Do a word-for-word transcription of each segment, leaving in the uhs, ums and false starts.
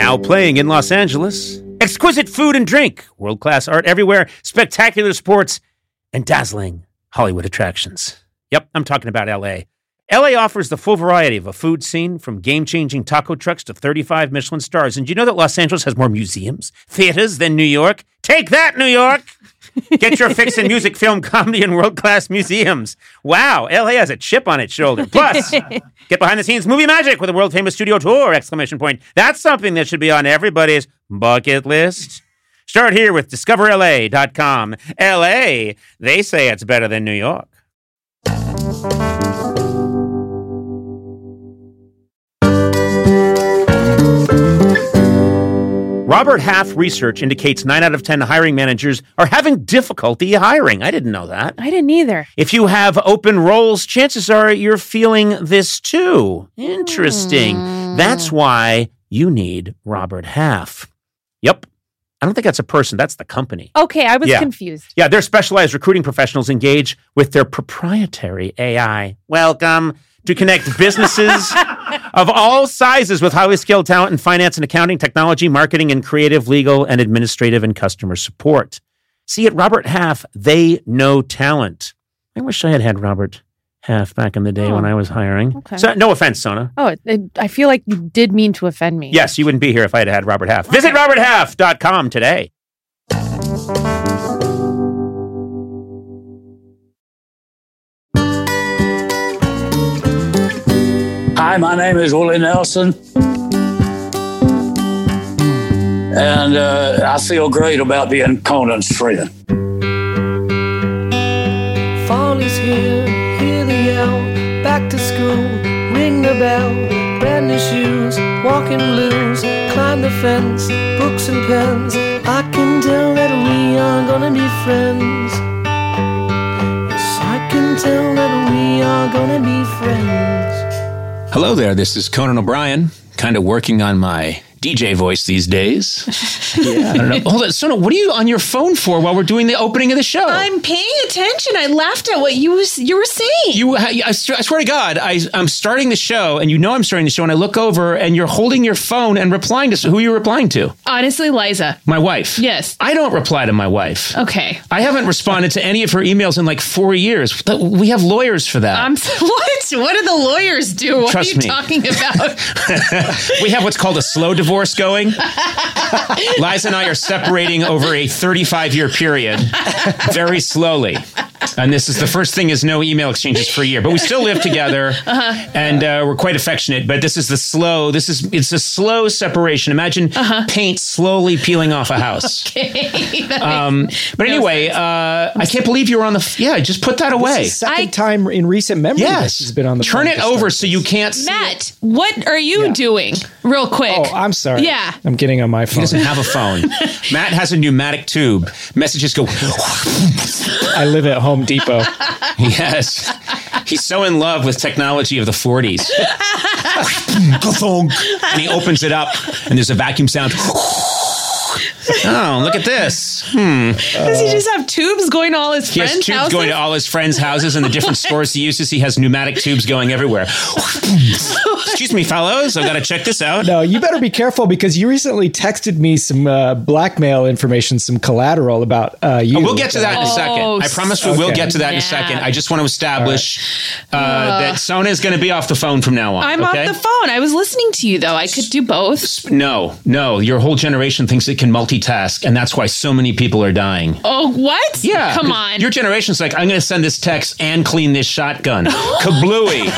Now playing in Los Angeles. Exquisite food and drink, world-class art everywhere, spectacular sports, and dazzling Hollywood attractions. Yep, I'm talking about L A. L A offers the full variety of a food scene, from game-changing taco trucks to thirty-five Michelin stars. And do you know that Los Angeles has more museums, theaters than New York? Take that, New York! Get your fix in music, film, comedy, and world-class museums. Wow, L A has a chip on its shoulder. Plus, get behind-the-scenes movie magic with a world-famous studio tour, exclamation point. That's something that should be on everybody's bucket list. Start here with discover L A dot com. L A, they say it's better than New York. Robert Half research indicates nine out of ten hiring managers are having difficulty hiring. I didn't know that. I didn't either. If you have open roles, chances are you're feeling this too. Interesting. Mm. That's why you need Robert Half. Yep. I don't think that's a person. That's the company. Okay, I was yeah. confused. Yeah, their specialized recruiting professionals engage with their proprietary A I. Welcome to connect businesses of all sizes with highly skilled talent in finance and accounting, technology, marketing, and creative, legal, and administrative and customer support. See, at Robert Half, they know talent. I wish I had had Robert Half back in the day oh. when I was hiring. Okay. So, no offense, Sona. Oh, it, it, I feel like you did mean to offend me. Yes, you wouldn't be here if I had had Robert Half. Okay. Visit robert half dot com today. Hi, my name is Willie Nelson, and uh, I feel great about being Conan's friend. Fall is here, hear the yell, back to school, ring the bell, brand new shoes, walking blues, climb the fence, books and pens, I can tell that we are gonna be friends. Yes, I can tell that we are gonna be friends. Hello there, this is Conan O'Brien, kind of working on my D J voice these days. Yeah. I don't know. Hold on, Sona, what are you on your phone for while we're doing the opening of the show? I'm paying attention. I laughed at what you was you were saying. You, I, I swear to God, I, I'm starting the show, and you know I'm starting the show, and I look over, and you're holding your phone and replying to, who are you replying to? Honestly, Liza. My wife. Yes. I don't reply to my wife. Okay. I haven't responded to any of her emails in like four years. We have lawyers for that. Um, what? What do the lawyers do? What Trust are you me. talking about? We have what's called a slow divorce going. Liza and I are separating over a thirty-five year period, very slowly. And this is the first thing is no email exchanges for a year, but we still live together, uh-huh. and uh, we're quite affectionate. But this is the slow. This is it's a slow separation. Imagine uh-huh. paint slowly peeling off a house. Okay. Um, but anyway, uh, I can't believe you were on the. F- yeah, just put that away. This is the second I, time in recent memory yes. that she's been on the. Turn it over so you can't. Matt, see it. what are you yeah. doing? Real quick. Oh, I'm sorry. Yeah, I'm getting on my phone. He doesn't have a phone. Matt has a pneumatic tube. Messages go. I live at Home Depot. Yes. He's so in love with technology of the forties. And he opens it up, and there's a vacuum sound. Oh, look at this. Hmm. Does he just have tubes going to all his he friends' houses? He has tubes going to all his friends' houses and the different stores he uses. He has pneumatic tubes going everywhere. Excuse me, fellows. I've got to check this out. No, you better be careful because you recently texted me some uh, blackmail information, some collateral about uh, you. Oh, we'll get to that in a second. Oh, I promise we okay. will get to that in a second. I just want to establish right. uh, uh, that Sona is going to be off the phone from now on. I'm okay? off the phone. I was listening to you, though. I could do both. No, no. Your whole generation thinks it can multitask, and that's why so many people are dying. Oh, what? Yeah. Come on. Your generation's like, I'm going to send this text and clean this shotgun. Kablooey.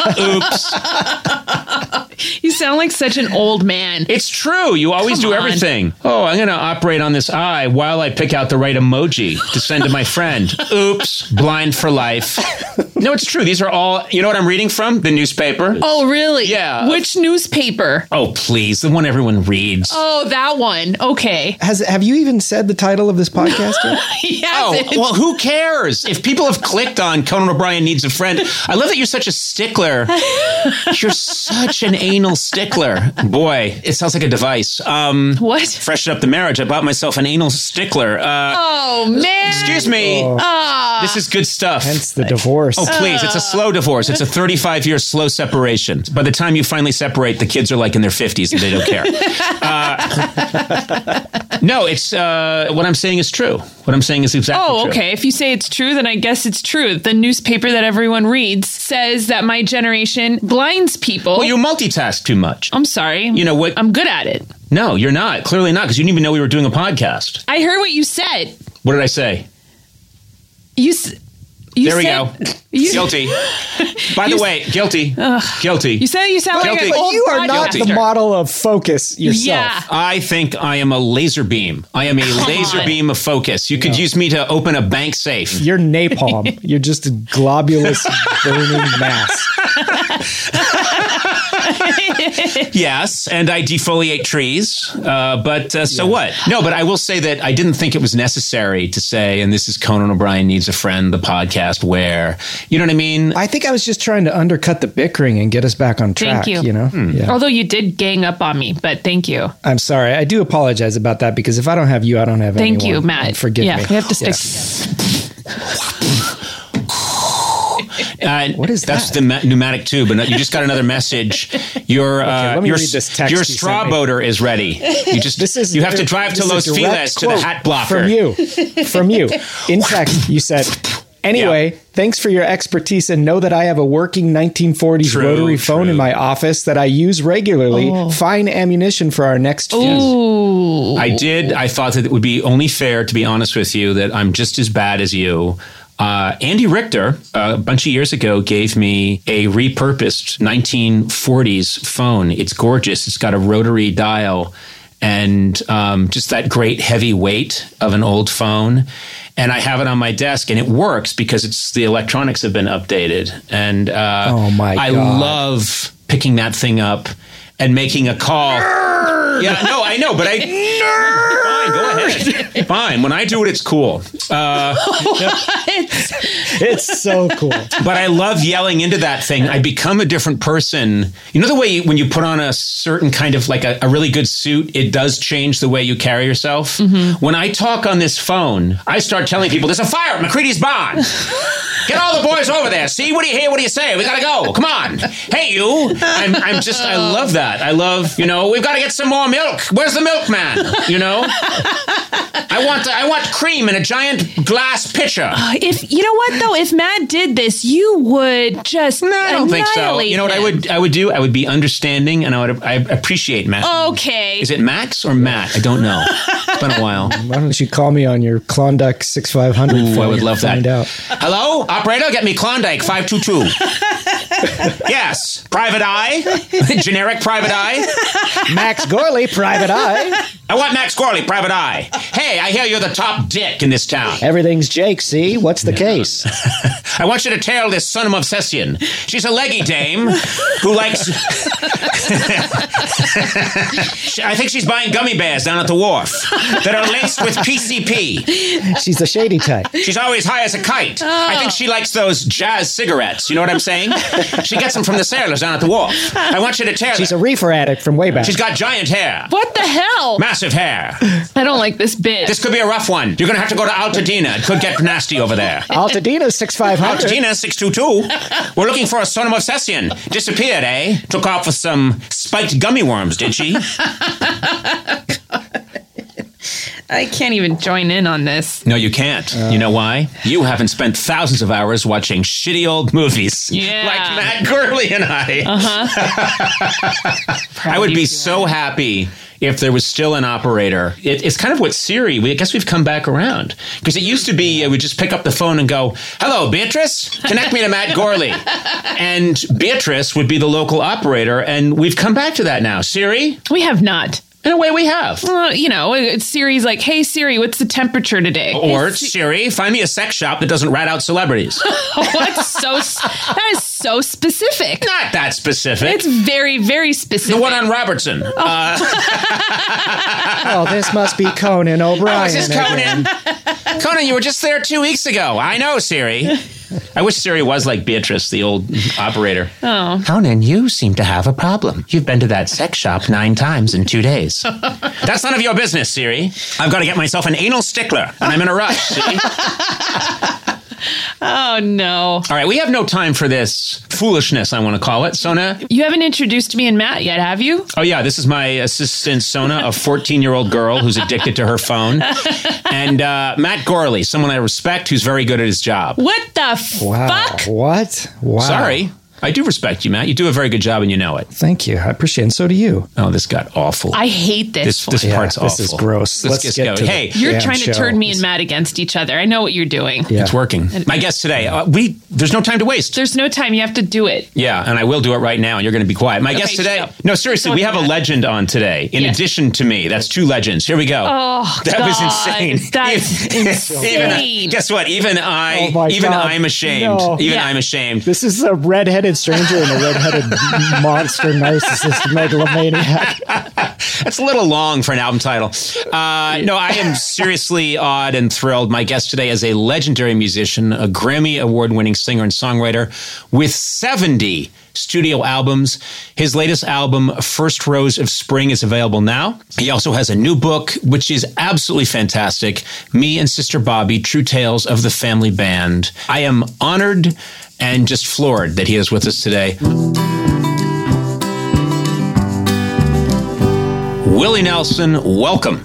Oops. You sound like such an old man. It's true. You always Come do everything. On. Oh, I'm going to operate on this eye while I pick out the right emoji to send to my friend. Oops. Blind for life. No, it's true. These are all, you know what I'm reading from? The newspaper. Oh, really? Yeah. Which newspaper? Oh, please. The one everyone reads. Oh, that one. Okay. Has Have you even said the title of this podcast yet? He oh, well, who cares? If people have clicked on Conan O'Brien Needs a Friend, I love that you're such a stickler. You're such an anal stickler. Boy, it sounds like a device. Um, what? Freshen up the marriage. I bought myself an anal stickler. Uh, oh, man. Excuse me. Oh. This is good stuff. Hence the divorce. Oh, please. It's a slow divorce. It's a thirty-five year slow separation. By the time you finally separate, the kids are like in their fifties and they don't care. Uh, no, it's uh, what I'm saying is true. What I'm saying is exactly Oh, true. okay. If you say it's true, then I guess it's true. The newspaper that everyone reads says that my generation blinds people. Well, you multitask too much. I'm sorry. You know what? I'm good at it. No, you're not. Clearly not, because you didn't even know we were doing a podcast. I heard what you said. What did I say? You. S- you there we said, go. You, Guilty. By the You- way, guilty. Guilty. You said you sound Guilty. like But an old you are not broadcaster. the model of focus yourself. Yeah. I think I am a laser beam. I am a laser on. beam of focus. You could use me to open a bank safe. You're napalm. You're just a globulous burning mass. Yes, and I defoliate trees. Uh, but uh, so what? No, but I will say that I didn't think it was necessary to say, and this is Conan O'Brien Needs a Friend, the podcast where, you know what I mean? I think I was just trying to undercut the bickering and get us back on track. Thank you. know, Hmm. yeah. Although you did gang up on me, but thank you. I'm sorry. I do apologize about that because if I don't have you, I don't have Thank anyone. you, Matt. And forgive yeah, me. we have to stick. Uh, What is That's that? the ma- pneumatic tube, and you just got another message. Your uh, let me your, read this text your you straw sent me. boater is ready. You just This is you have to drive to this Los is a direct Feliz to the quote hat blocker. from you. From you. In text, you said, anyway, Yeah. thanks for your expertise and know that I have a working nineteen forties True, rotary phone true. in my office that I use regularly. Oh. Fine ammunition for our next feud. Ooh. I did. I thought that it would be only fair, to be honest with you, that I'm just as bad as you. Uh, Andy Richter, uh, a bunch of years ago, gave me a repurposed nineteen forties phone. It's gorgeous. It's got a rotary dial and um, just that great heavy weight of an old phone. And I have it on my desk, and it works because it's the electronics have been updated. And uh, Oh, my I God. love picking that thing up and making a call. Yeah, no, I know, but I. Fine, go ahead. Fine. When I do it, it's cool. Uh, It's so cool. but I love yelling into that thing. I become a different person. You know the way you, when you put on a certain kind of like a, a really good suit, it does change the way you carry yourself. Mm-hmm. When I talk on this phone, I start telling people, there's a fire at McCready's Barn. Get all the boys over there. See, what do you hear? What do you say? We gotta go. Come on. Hey, you. I'm, I'm just, I love that. I love, you know, we've got to get some more milk. Where's the milkman? You know? I want, I want cream in a giant glass pitcher. If you know what though, if Matt did this, you would just No, I don't think so. annihilate You know what I him. would I would do? I would be understanding, and I would I appreciate Matt. Okay. Is it Max or Matt? I don't know. It's been a while. Why don't you call me on your Klondike sixty-five hundred Ooh, phone I would and love find that. out. Hello, operator, get me Klondike five two two. Yes, private eye, generic private eye. Max Gorley, private eye. I want Max Corley, private eye. Hey, I hear you're the top dick in this town. Everything's Jake, see? What's the case? I want you to tail this son of obsession. She's a leggy dame who likes. I think she's buying gummy bears down at the wharf that are laced with P C P. She's a shady type. She's always high as a kite. I think she likes those jazz cigarettes. You know what I'm saying? She gets them from the sailors down at the wharf. I want you to tear She's a them. reefer addict from way back. She's got giant hair. What the hell? Massive hair. I don't like this bit. This could be a rough one. You're going to have to go to Altadena. It could get nasty over there. Altadena sixty-five hundred. Altadena six two two. We're looking for a son of obsession. Disappeared, eh? Took off with some spiked gummy worms, did she? I can't even join in on this. No, you can't. You know why? You haven't spent thousands of hours watching shitty old movies. Yeah. Like Matt Gurley and I. Uh-huh. I would be so happy if there was still an operator. It, it's kind of what Siri, we, I guess we've come back around. Because it used to be, uh, we'd just pick up the phone and go, hello, Beatrice, connect me to Matt Gorley. And Beatrice would be the local operator. And we've come back to that now. Siri? We have not. In a way, we have. Uh, you know, it's Siri's like, hey, Siri, what's the temperature today? Or, Hey, Si- Siri, find me a sex shop that doesn't rat out celebrities. What's so, that is so specific. Not that specific. It's very, very specific. The one on Robertson. Uh, Oh, this must be Conan O'Brien. oh, is this again. Conan? Conan, you were just there two weeks ago. I know, Siri. I wish Siri was like Beatrice, the old operator. Oh. Conan, you seem to have a problem. You've been to that sex shop nine times in two days. That's none of your business, Siri. I've got to get myself an anal stickler, and I'm in a rush. See? Oh, no. All right, we have no time for this foolishness, I want to call it. Sona? You haven't introduced me and Matt yet, have you? Oh, yeah, this is my assistant, Sona, a fourteen-year-old girl who's addicted to her phone. And uh, Matt Gorley, someone I respect who's very good at his job. What the Wow. fuck? What? Wow. Sorry. I do respect you, Matt. You do a very good job and you know it. Thank you. I appreciate it. And so do you. Oh, this got awful. I hate this. This, this Yeah, part's this awful. is gross. Let's, Let's just get go. to the- Hey, You're Damn trying to show. turn me and Matt against each other. I know what you're doing. Yeah. it's working. My guest today, uh, we there's no time to waste. There's no time. You have to do it. Yeah, and I will do it right now, and you're going to be quiet. My Okay, guest today, shut up. no, seriously, Don't we have do a that. legend on today. In Yes. addition to me, that's two legends. Here we go. Oh, that was God. insane. That's Even- insane. Even, I- guess what? Even I, Oh my even God. I'm ashamed. No. Even Yeah. I'm ashamed. This is a red-headed stranger and a red-headed monster narcissist megalomaniac. That's a little long for an album title. Uh, no, I am seriously awed and thrilled. My guest today is a legendary musician, a Grammy award-winning singer and songwriter with seventy studio albums. His latest album, First Rose of Spring, is available now. He also has a new book, which is absolutely fantastic. Me and Sister Bobby, True Tales of the Family Band. I am honored and just floored that he is with us today. Willie Nelson, welcome.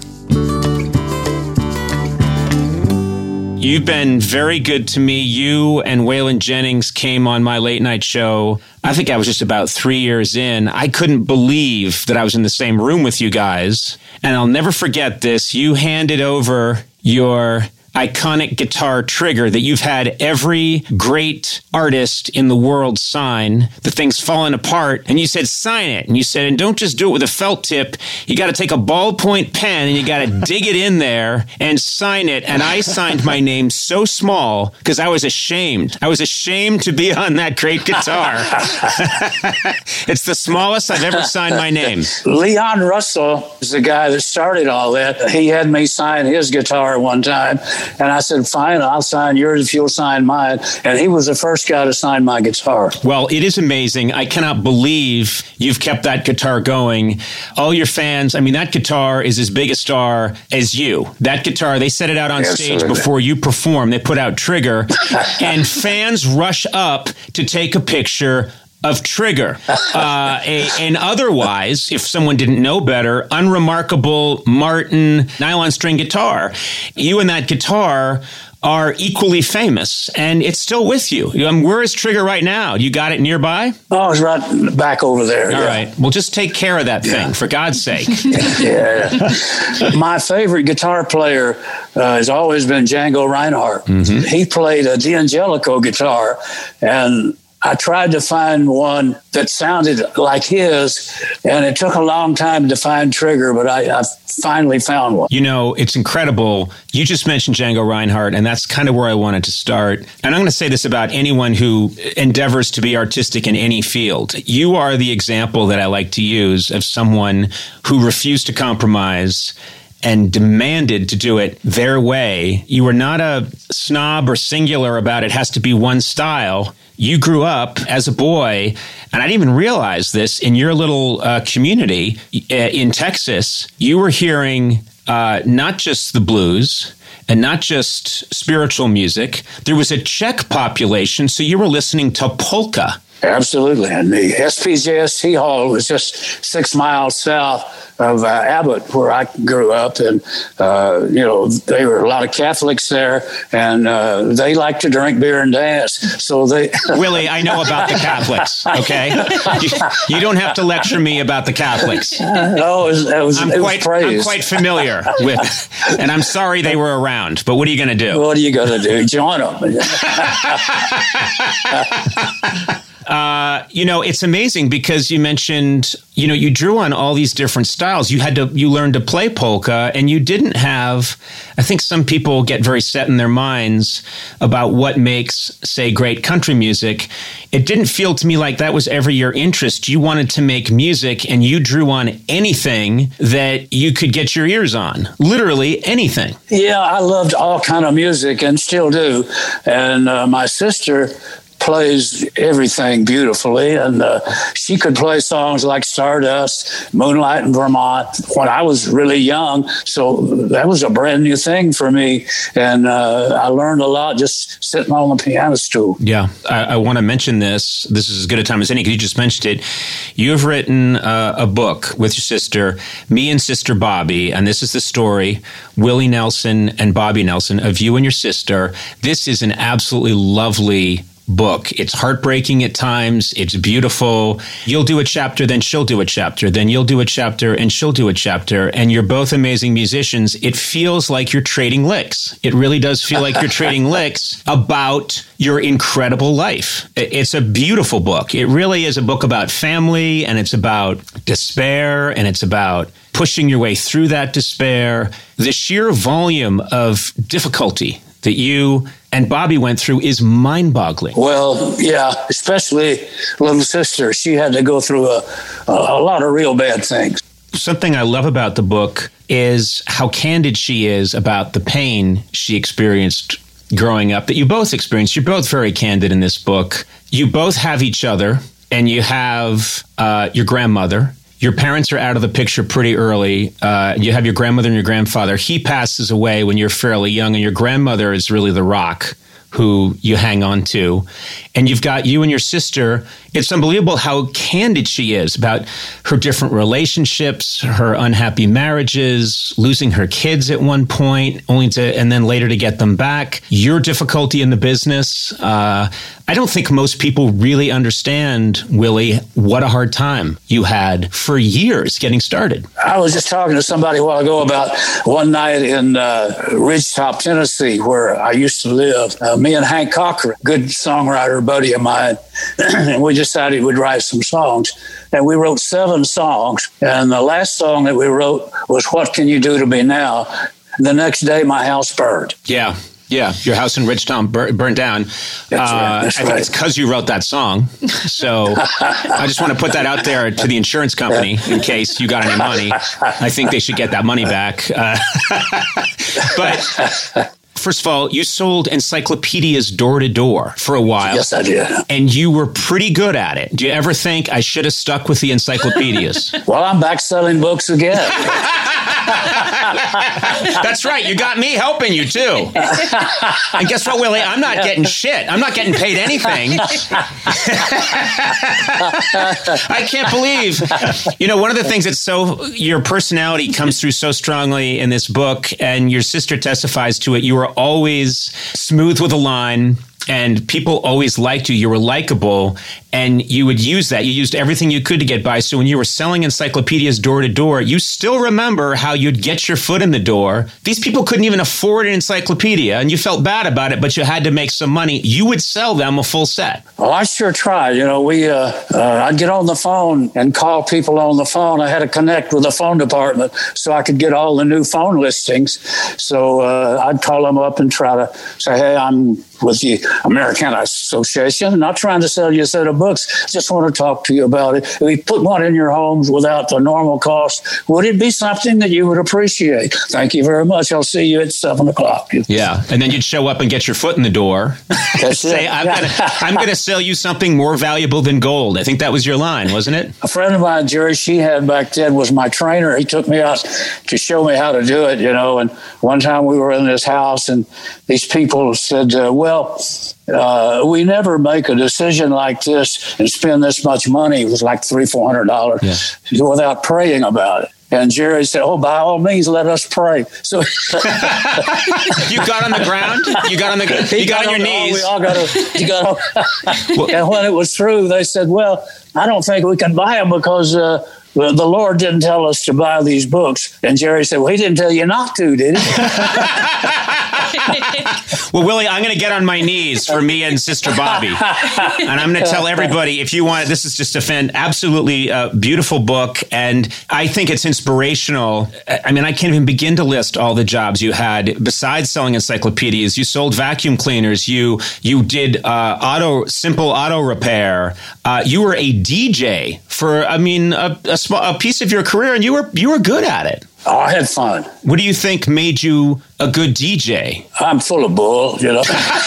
You've been very good to me. You and Waylon Jennings came on my late night show. I think I was just about three years in. I couldn't believe that I was in the same room with you guys. And I'll never forget this. You handed over your iconic guitar Trigger that you've had every great artist in the world sign. The thing's fallen apart. And you said, sign it. And you said, and don't just do it with a felt tip. You got to take a ballpoint pen and you got to dig it in there and sign it. And I signed my name so small because I was ashamed. I was ashamed to be on that great guitar. It's the smallest I've ever signed my name. Leon Russell is the guy that started all that. He had me sign his guitar one time. And I said, fine, I'll sign yours if you'll sign mine. And he was the first guy to sign my guitar. Well, it is amazing. I cannot believe you've kept that guitar going. All your fans, I mean, that guitar is as big a star as you. That guitar, they set it out on Absolutely. stage before you perform. They put out Trigger, and fans rush up to take a picture of Trigger. Uh, a, and otherwise, if someone didn't know better, unremarkable Martin nylon string guitar. You and that guitar are equally famous, and it's still with you. Um, where is Trigger right now? You got it nearby? Oh, it's right back over there. All yeah. right. Well, just take care of that thing, for God's sake. Yeah. My favorite guitar player uh, has always been Django Reinhardt. Mm-hmm. He played a D'Angelico guitar, and I tried to find one that sounded like his, and it took a long time to find Trigger, but I, I finally found one. You know, it's incredible. You just mentioned Django Reinhardt, and that's kind of where I wanted to start. And I'm going to say this about anyone who endeavors to be artistic in any field. You are the example that I like to use of someone who refused to compromise and demanded to do it their way. You were not a snob or singular about it has to be one style. You grew up as a boy, and I didn't even realize this, in your little uh, community uh, in Texas, you were hearing uh, not just the blues and not just spiritual music. There was a Czech population, so you were listening to polka. Absolutely. And the S P J S T Hall was just six miles south of uh, Abbott, where I grew up. And, uh, you know, there were a lot of Catholics there, and uh, they like to drink beer and dance. So they... Willie, I know about the Catholics, okay? You, you don't have to lecture me about the Catholics. Oh, it was, it was, I'm it quite, was praised. I'm quite familiar with, and I'm sorry they were around, but what are you going to do? What are you going to do? Join them. Uh, you know, it's amazing because you mentioned, you know, you drew on all these different styles. You had to, you learned to play polka, and you didn't have, I think some people get very set in their minds about what makes, say, great country music. It didn't feel to me like that was ever your interest. You wanted to make music, and you drew on anything that you could get your ears on. Literally anything. Yeah, I loved all kind of music and still do. And uh, my sister plays everything beautifully, and uh, she could play songs like Stardust, Moonlight in Vermont when I was really young. So that was a brand new thing for me, and uh, I learned a lot just sitting on the piano stool. Yeah, I, I want to mention this. This is as good a time as any because you just mentioned it. You have written uh, a book with your sister, Me and Sister Bobby, and this is the story, Willie Nelson and Bobby Nelson, of you and your sister. This is an absolutely lovely book. It's heartbreaking at times. It's beautiful. You'll do a chapter, then she'll do a chapter, then you'll do a chapter, and she'll do a chapter. And you're both amazing musicians. It feels like you're trading licks. It really does feel like you're trading licks about your incredible life. It's a beautiful book. It really is a book about family, and it's about despair, and it's about pushing your way through that despair. The sheer volume of difficulty that you and Bobby went through is mind-boggling. Well, yeah, especially little sister. She had to go through a, a, a lot of real bad things. Something I love about the book is how candid she is about the pain she experienced growing up, that you both experienced. You're both very candid in this book. You both have each other, and you have uh, your grandmother. Your parents are out of the picture pretty early. Uh, you have your grandmother and your grandfather. He passes away when you're fairly young, and your grandmother is really the rock who you hang on to. And you've got you and your sister. It's unbelievable how candid she is about her different relationships, her unhappy marriages, losing her kids at one point, only to, and then later to get them back. Your difficulty in the business. Uh, I don't think most people really understand, Willie, what a hard time you had for years getting started. I was just talking to somebody a while ago about one night in uh, Ridgetop, Tennessee, where I used to live. Uh, me and Hank Cochran, good songwriter buddy of mine, and we decided we'd write some songs. And we wrote seven songs. And the last song that we wrote was What Can You Do to Me Now? And the next day, my house burned. Yeah. Yeah, your house in Ridgetown bur- burned down. That's uh, right. That's I think right. it's because you wrote that song. So I just want to put that out there to the insurance company in case you got any money. I think they should get that money back. Uh, but first of all, you sold encyclopedias door to door for a while. Yes, I did. And you were pretty good at it. Do you ever think I should have stuck with the encyclopedias? Well, I'm back selling books again. That's right. You got me helping you, too. And guess what, Willie? I'm not getting shit. I'm not getting paid anything. I can't believe, you know, one of the things that's so, your personality comes through so strongly in this book, and your sister testifies to it. You were always smooth with a line, and people always liked you. You were likable, and you would use that. You used everything you could to get by. So when you were selling encyclopedias door to door, you still remember how you'd get your foot in the door. These people couldn't even afford an encyclopedia, and you felt bad about it, but you had to make some money. You would sell them a full set. Oh, I sure tried. You know, we uh, uh, I'd get on the phone and call people on the phone. I had to connect with the phone department so I could get all the new phone listings. So uh, I'd call them up and try to say, hey, I'm with the American Association, not trying to sell you a set of books, just want to talk to you about it. If we put one in your homes without the normal cost, would it be something that you would appreciate? Thank you very much. I'll see you at seven o'clock. Yeah, and then you'd show up and get your foot in the door. Say, I'm yeah. gonna, I'm gonna sell you something more valuable than gold. I think that was your line, wasn't it? A friend of mine, Jerry Sheehan, back then was my trainer. He took me out to show me how to do it, you know, and one time we were in this house and these people said, uh, well, uh, we never make a decision like this and spend this much money. It was like three, four hundred dollars yeah. without praying about it. And Jerry said, oh, by all means, let us pray. So you got on the ground? You got on the you got, got on your on, knees? We all got on, you got on. And when it was through, they said, well, I don't think we can buy them because uh, the Lord didn't tell us to buy these books. And Jerry said, well, he didn't tell you not to, did he? Well, Willie, I'm going to get on my knees for me and Sister Bobby. And I'm going to tell everybody, if you want, this is just a fan, absolutely uh, beautiful book. And I think it's inspirational. I mean, I can't even begin to list all the jobs you had. Besides selling encyclopedias, you sold vacuum cleaners. You you did uh, auto simple auto repair. Uh, you were a D J for, I mean, a, a, small, a piece of your career, and you were you were good at it. Oh, I had fun. What do you think made you a good D J? I'm full of bull, you know.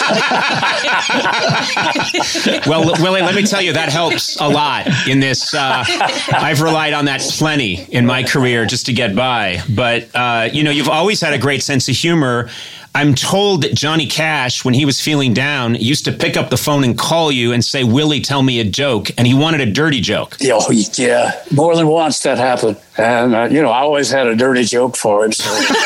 Well, Willie, let me tell you, that helps a lot in this. Uh, I've relied on that plenty in my career just to get by. But, uh, you know, you've always had a great sense of humor. I'm told that Johnny Cash, when he was feeling down, used to pick up the phone and call you and say, Willie, tell me a joke. And he wanted a dirty joke. Oh, yeah. More than once that happened. And, uh, you know, I always had a dirty joke for him. So.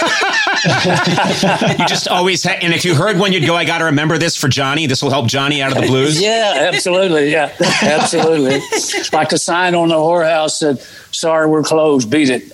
You just always had, and if you heard one, you'd go, I got to remember this for Johnny. This will help Johnny out of the blues. Yeah, absolutely. Yeah, absolutely. Like the sign on the whorehouse said, sorry, we're closed. Beat it.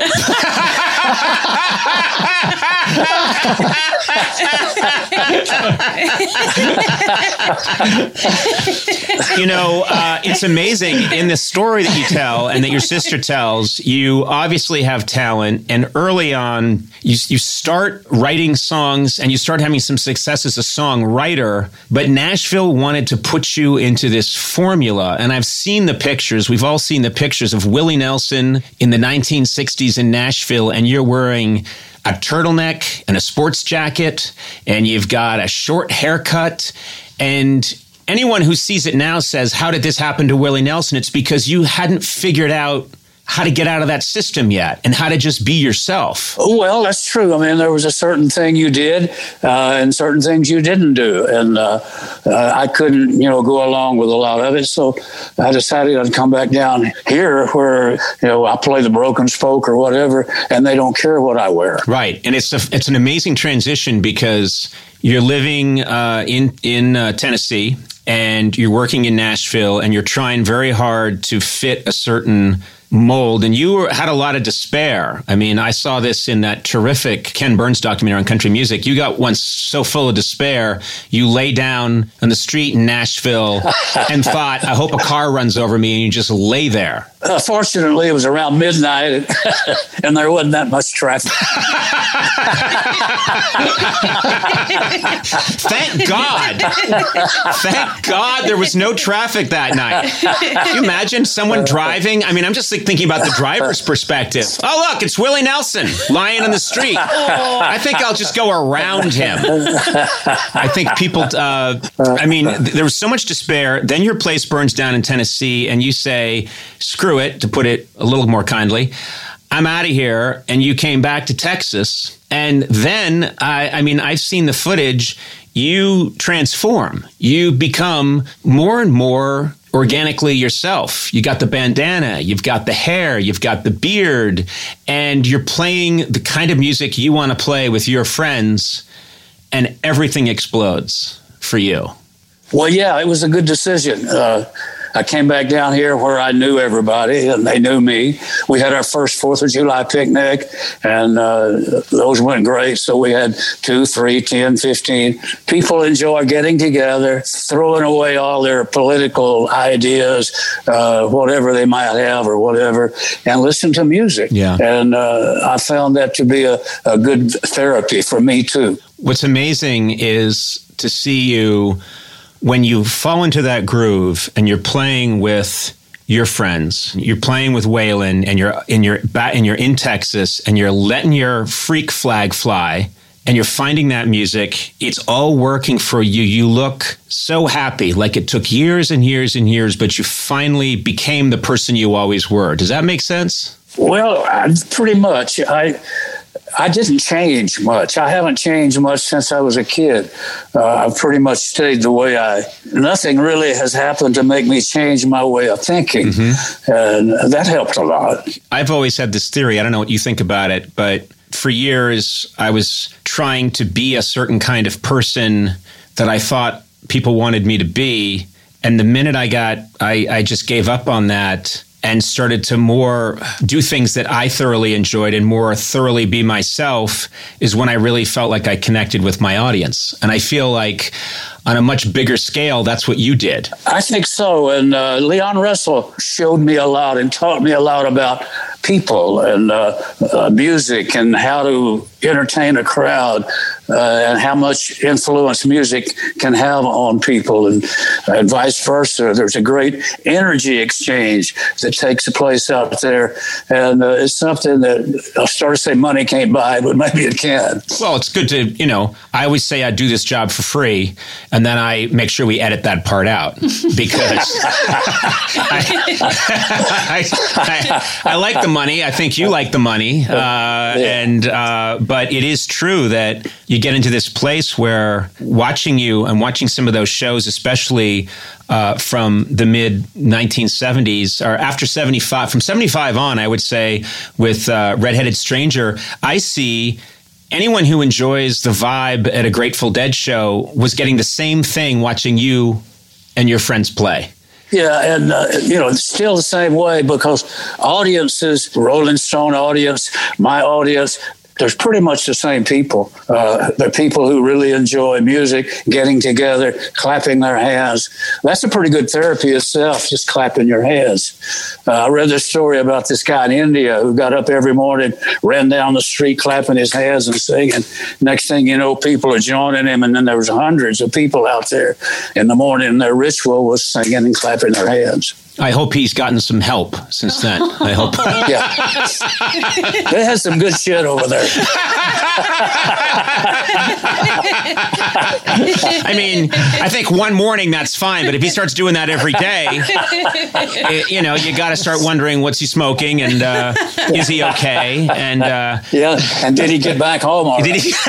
You know, uh, it's amazing in the story that you tell and that your sister tells, you obviously have talent. And early on, you, you start writing songs and you start having some success as a songwriter. But Nashville wanted to put you into this formula. And I've seen the pictures. We've all seen the pictures of Willie Nelson in the nineteen sixties in Nashville. And you're wearing a turtleneck and a sports jacket, and you've got a short haircut. And anyone who sees it now says, how did this happen to Willie Nelson? It's because you hadn't figured out how to get out of that system yet and how to just be yourself. Oh, well, that's true. I mean, there was a certain thing you did uh, and certain things you didn't do. And uh, uh, I couldn't, you know, go along with a lot of it. So I decided I'd come back down here where, you know, I play the broken spoke or whatever, and they don't care what I wear. Right. And it's a, it's an amazing transition because you're living uh, in, in uh, Tennessee and you're working in Nashville and you're trying very hard to fit a certain mold, and you had a lot of despair. I mean, I saw this in that terrific Ken Burns documentary on country music. You got once so full of despair, you lay down on the street in Nashville and thought, I hope a car runs over me, and you just lay there. Uh, fortunately, it was around midnight, and there wasn't that much traffic. Thank God. Thank God there was no traffic that night. Can you imagine someone driving? I mean, I'm just like thinking about the driver's perspective. Oh, look, it's Willie Nelson lying on the street. I think I'll just go around him. I think people, uh, I mean, th- there was so much despair. Then your place burns down in Tennessee, and you say, screw it, to put it a little more kindly. I'm out of here. And you came back to Texas. And then, I, I mean, I've seen the footage. You transform. You become more and more organically yourself. You got the bandana, you've got the hair, you've got the beard, and you're playing the kind of music you want to play with your friends, and everything explodes for you. Well, yeah, it was a good decision. Uh, I came back down here where I knew everybody and they knew me. We had our first fourth of July picnic, and uh, those went great. So we had two, three, ten, fifteen. People enjoy getting together, throwing away all their political ideas, uh, whatever they might have or whatever, and listen to music. Yeah. And uh, I found that to be a, a good therapy for me, too. What's amazing is to see you when you fall into that groove and you're playing with your friends, you're playing with Waylon, and you're in your and you're in Texas, and you're letting your freak flag fly, and you're finding that music. It's all working for you. You look so happy, like it took years and years and years, but you finally became the person you always were. Does that make sense? Well, I, pretty much. I. I didn't change much. I haven't changed much since I was a kid. Uh, I've pretty much stayed the way I... Nothing really has happened to make me change my way of thinking. Mm-hmm. And that helped a lot. I've always had this theory. I don't know what you think about it, but for years I was trying to be a certain kind of person that I thought people wanted me to be. And the minute I got... I, I just gave up on that and started to more do things that I thoroughly enjoyed and more thoroughly be myself, is when I really felt like I connected with my audience. And I feel like on a much bigger scale, that's what you did. I think so. And uh, Leon Russell showed me a lot and taught me a lot about people and uh, uh, music and how to entertain a crowd uh, and how much influence music can have on people, and, and vice versa. There's a great energy exchange that takes place out there, and uh, it's something that I'll start to say money can't buy, but maybe it can. Well, it's good to, you know, I always say I do this job for free, and then I make sure we edit that part out because I, I, I, I like the money. I think you like the money. Uh, and uh, but it is true that you get into this place where watching you and watching some of those shows, especially uh, from the mid nineteen seventies or after seventy-five, from seventy-five on, I would say with uh, Redheaded Stranger, I see anyone who enjoys the vibe at a Grateful Dead show was getting the same thing watching you and your friends play. Yeah, and, uh, you know, it's still the same way because audiences, Rolling Stone audience, my audience, there's pretty much the same people. Uh, they're people who really enjoy music, getting together, clapping their hands. That's a pretty good therapy itself, just clapping your hands. Uh, I read this story about this guy in India who got up every morning, ran down the street, clapping his hands and singing. Next thing you know, people are joining him, and then there was hundreds of people out there in the morning, and their ritual was singing and clapping their hands. I hope he's gotten some help since then. I hope. Yeah. They had some good shit over there. I mean, I think one morning that's fine, but if he starts doing that every day, it, you know, you got to start wondering what's he smoking and uh, is he okay? And uh, yeah, and did he get back home? All did right? he?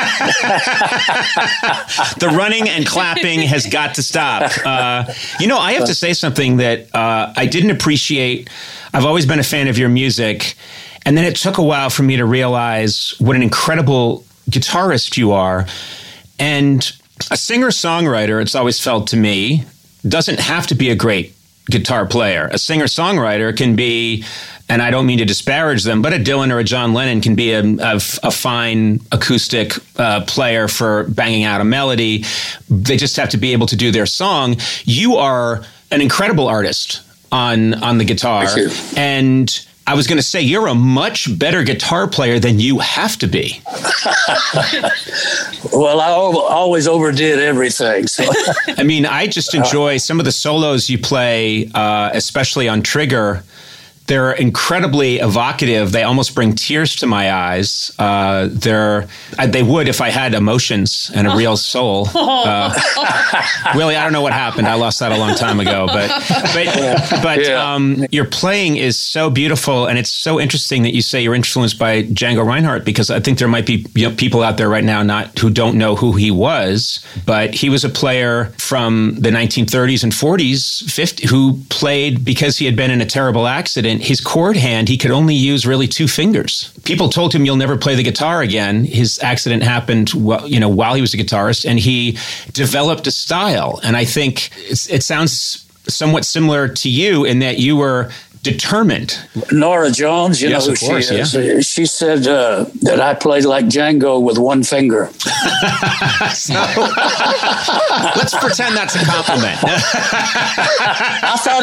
The running and clapping has got to stop. Uh, you know, I have to say something that uh, I didn't appreciate. I've always been a fan of your music. And then it took a while for me to realize what an incredible guitarist you are. And a singer-songwriter, it's always felt to me, doesn't have to be a great guitar player. A singer-songwriter can be, and I don't mean to disparage them, but a Dylan or a John Lennon can be a, a, a fine acoustic uh, player for banging out a melody. They just have to be able to do their song. You are an incredible artist on, on the guitar. Thank you. And I was going to say, you're a much better guitar player than you have to be. Well, I always overdid everything. So. I mean, I just enjoy some of the solos you play, uh, especially on Trigger. They're incredibly evocative. They almost bring tears to my eyes. Uh, they're they would if I had emotions and a real soul. Uh, Willie, I don't know what happened. I lost that a long time ago. But but but Yeah. um, your playing is so beautiful, and it's so interesting that you say you're influenced by Django Reinhardt, because I think there might be, you know, people out there right now not who don't know who he was, but he was a player from the nineteen thirties and forties, fifties, who played because he had been in a terrible accident. His chord hand, he could only use really two fingers. People told him, you'll never play the guitar again. His accident happened well, you know, while he was a guitarist, and he developed a style. And I think it's, it sounds somewhat similar to you in that you were determined. Nora Jones, you Yes, know who of course, she is. yeah. She said uh, that I played like Django with one finger. So, let's pretend that's a compliment. I thought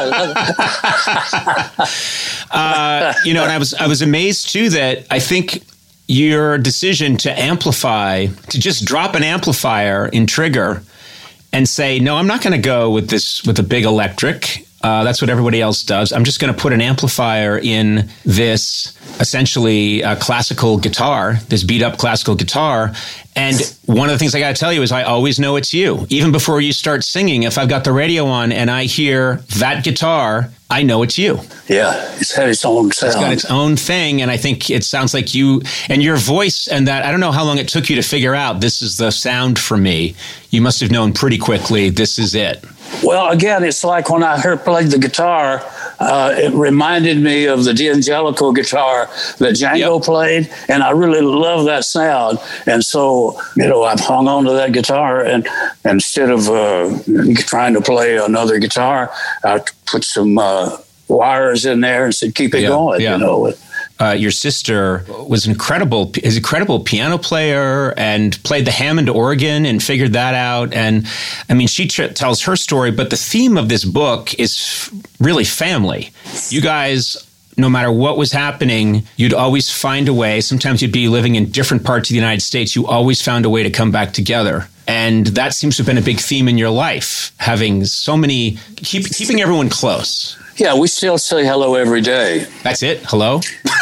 it was. uh, you know, and I was I was amazed too that I think your decision to amplify, to just drop an amplifier in Trigger and say, no, I'm not going to go with this with a big electric. Uh, that's what everybody else does. I'm just going to put an amplifier in this essentially uh, classical guitar, this beat up classical guitar. And one of the things I got to tell you is I always know it's you. Even before you start singing, if I've got the radio on and I hear that guitar, I know it's you. Yeah, it's had its own sound. It's got its own thing. And I think it sounds like you and your voice and that, I don't know how long it took you to figure out this is the sound for me. You must have known pretty quickly this is it. Well, again, it's like when I heard played the guitar, uh, it reminded me of the D'Angelico guitar that Django Yep. played, and I really love that sound. And so, you know, I've hung on to that guitar, and instead of uh, trying to play another guitar, I put some uh, wires in there and said, keep it Yeah, going, yeah. you know. Uh, your sister was incredible, is an incredible piano player and played the Hammond organ and figured that out. And I mean, she tr- tells her story, but the theme of this book is f- really family. You guys no matter what was happening, you'd always find a way. Sometimes you'd be living in different parts of the United States. You always found a way to come back together. And that seems to have been a big theme in your life, having so many, keep, keeping everyone close. Yeah, we still say hello every day. That's it? Hello?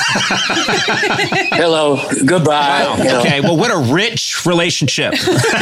Hello, goodbye. Wow. You know. Okay, well, what a rich relationship.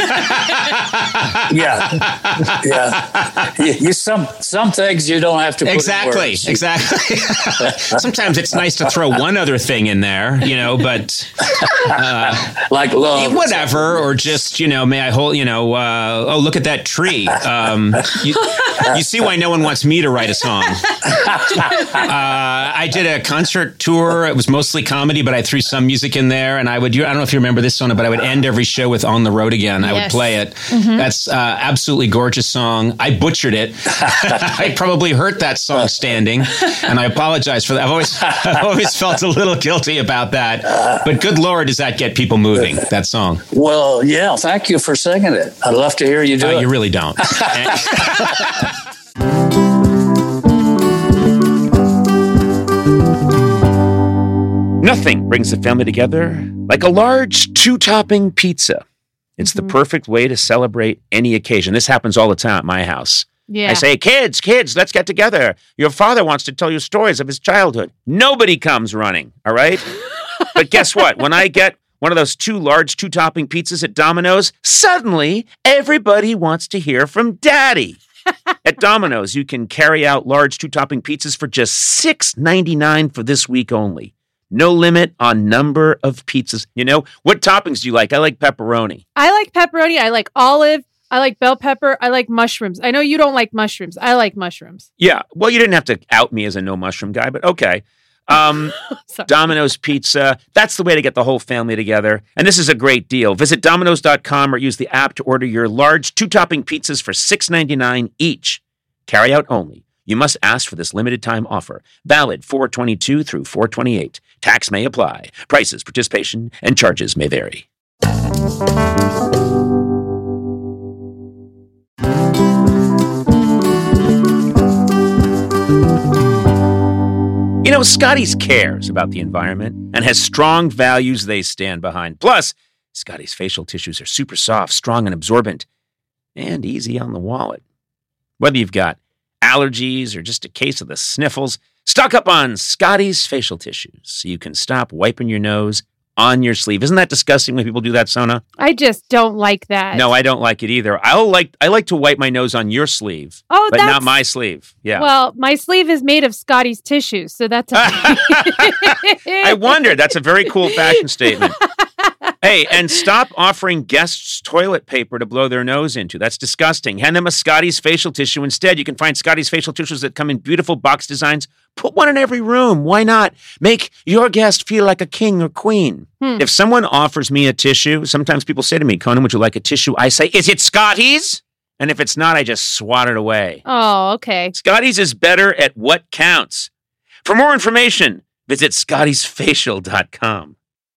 yeah, yeah. You, you some some things you don't have to put exactly, in words. exactly. Sometimes it's nice to throw one other thing in there, you know, but uh, like love, whatever, or just you know, may I hold, you know, uh, oh look at that tree. Um, you, you see why no one wants me to write a song. Uh, I did a concert tour. It was mostly comedy, but I threw some music in there. And I would, I don't know if you remember this song, but I would end every show with On the Road Again. I Yes. would play it. Mm-hmm. That's uh, absolutely gorgeous song. I butchered it. I probably hurt that song standing, and I apologize for that. I've always, I've always felt a little guilty about that. But good Lord, does that get people moving, that song? Well, yeah, thank you for singing it. I'd love to hear you do Uh, it. you really don't. Nothing brings the family together like a large two-topping pizza. It's the perfect way to celebrate any occasion. This happens all the time at my house. Yeah. I say, kids, kids, let's get together. Your father wants to tell you stories of his childhood. Nobody comes running, all right? But guess what? When I get one of those two large two-topping pizzas at Domino's, suddenly everybody wants to hear from Daddy. At Domino's, you can carry out large two-topping pizzas for just six ninety-nine for this week only. No limit on number of pizzas. You know, what toppings do you like? I like pepperoni. I like pepperoni. I like olive. I like bell pepper. I like mushrooms. I know you don't like mushrooms. I like mushrooms. Yeah, well, you didn't have to out me as a no mushroom guy, but okay. Um, Sorry. Domino's Pizza, that's the way to get the whole family together. And this is a great deal. Visit Domino's dot com or use the app to order your large two-topping pizzas for six ninety-nine each. Carry out only. You must ask for this limited time offer. Valid four twenty-two through four twenty-eight. Tax may apply. Prices, participation, and charges may vary. You know, Scotty's cares about the environment and has strong values they stand behind. Plus, Scotty's facial tissues are super soft, strong, and absorbent, and easy on the wallet. Whether you've got allergies or just a case of the sniffles, stock up on Scotty's facial tissues so you can stop wiping your nose on your sleeve. Isn't that disgusting when people do that, Sona? I just don't like that. No, I don't like it either. I'll like I like to wipe my nose on your sleeve, Oh, but that's not my sleeve. Yeah. Well, my sleeve is made of Scotty's tissues, so that's. I wondered. That's a very cool fashion statement. Hey, and stop offering guests toilet paper to blow their nose into. That's disgusting. Hand them a Scotty's facial tissue instead. You can find Scotty's facial tissues that come in beautiful box designs. Put one in every room. Why not? Make your guest feel like a king or queen. Hmm. If someone offers me a tissue, sometimes people say to me, Conan, would you like a tissue? I say, is it Scotty's? And if it's not, I just swat it away. Oh, okay. Scotty's is better at what counts. For more information, visit Scottys Facial dot com.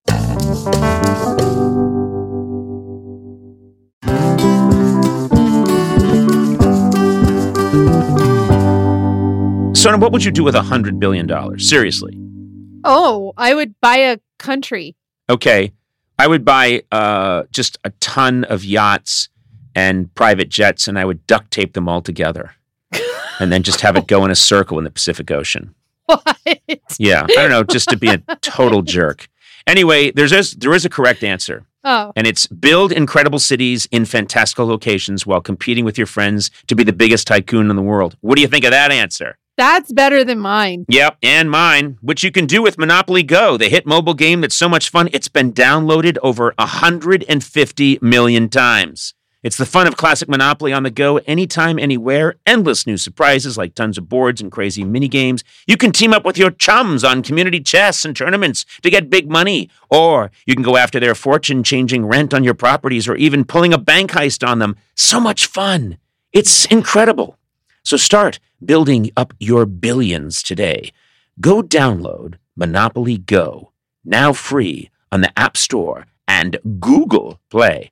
Sona, what would you do with one hundred billion dollars? Seriously. Oh, I would buy a country. Okay. I would buy uh, just a ton of yachts and private jets, and I would duct tape them all together and then just have it go in a circle in the Pacific Ocean. What? Yeah. I don't know, just to be a total jerk. Anyway, there's a, there is a correct answer. Oh, And it's build incredible cities in fantastical locations while competing with your friends to be the biggest tycoon in the world. What do you think of that answer? that's better than mine. Yep, and mine, which you can do with Monopoly Go, the hit mobile game that's so much fun, it's been downloaded over one hundred fifty million times. It's the fun of classic Monopoly on the go, anytime, anywhere, endless new surprises like tons of boards and crazy mini games. You can team up with your chums on community chess and tournaments to get big money, or you can go after their fortune-changing rent on your properties or even pulling a bank heist on them. So much fun. It's incredible. So start building up your billions today. Go download Monopoly Go, now free on the App Store and Google Play.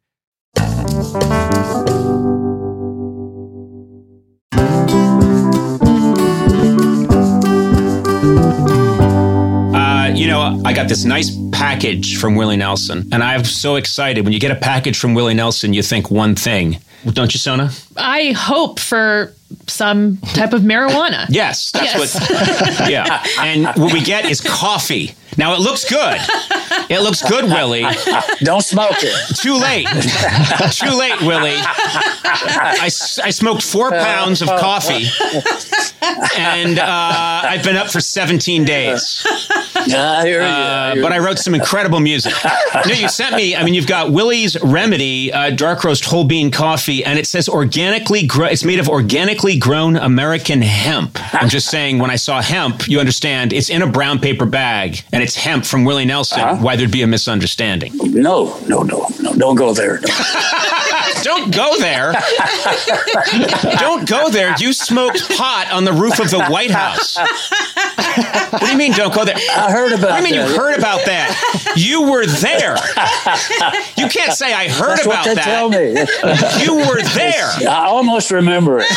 So I got this nice package from Willie Nelson, and I'm so excited. When you get a package from Willie Nelson, you think one thing. Don't you, Sona? I hope for some type of marijuana. Yes, that's Yes. what. Yeah, and what we get is coffee. Now it looks good. It looks good, Willie. Don't smoke it. Too late. Too late, Willie. I, s- I smoked four pounds of coffee, and uh, I've been up for seventeen days. I hear you. I Uh, hear but I you. wrote some incredible music. No, you sent me. I mean, you've got Willie's Remedy uh, dark roast whole bean coffee, and it says organically. Gro- it's made of organically grown American hemp. I'm just saying, when I saw hemp, you understand it's in a brown paper bag, and it's hemp from Willie Nelson. Uh-huh. Why there'd be a misunderstanding? No, no, no, no. Don't go there. No. Don't go there. Don't go there. You smoked pot on the roof of the White House. What do you mean, don't go there? I heard about What do you mean that. you heard about that? You were there. You can't say I heard That's about what they that. tell me. You were there. I almost remember it.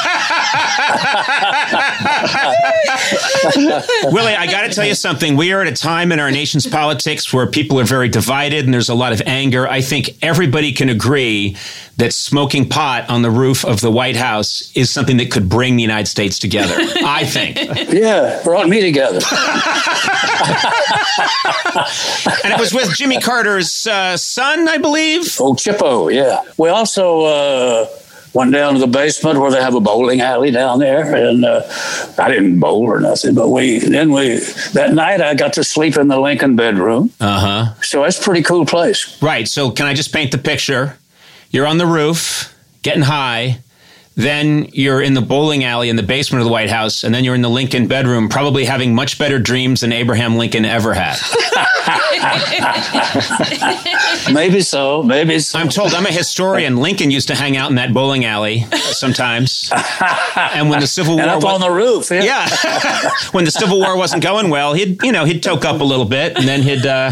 Willie, I got to tell you something. We are at a time in our nation's politics where people are very divided and there's a lot of anger. I think everybody can agree that smoking pot on the roof of the White House is something that could bring the United States together. I think. Yeah, brought me together. And it was with Jimmy Carter's uh, son, I believe. Oh, Chippo, yeah. We also uh, went down to the basement where they have a bowling alley down there, and uh, I didn't bowl or nothing, but we then we that night I got to sleep in the Lincoln bedroom. Uh huh. So it's a pretty cool place. Right. So can I just paint the picture? You're on the roof, getting high. Then you're in the bowling alley in the basement of the White House, and then you're in the Lincoln bedroom, probably having much better dreams than Abraham Lincoln ever had. Maybe so. Maybe so. I'm told, I'm a historian. Lincoln used to hang out in that bowling alley sometimes. And when the Civil War and up wa- on the roof. Yeah. yeah, when the Civil War wasn't going well, he'd you know he'd toke up a little bit, and then he'd uh,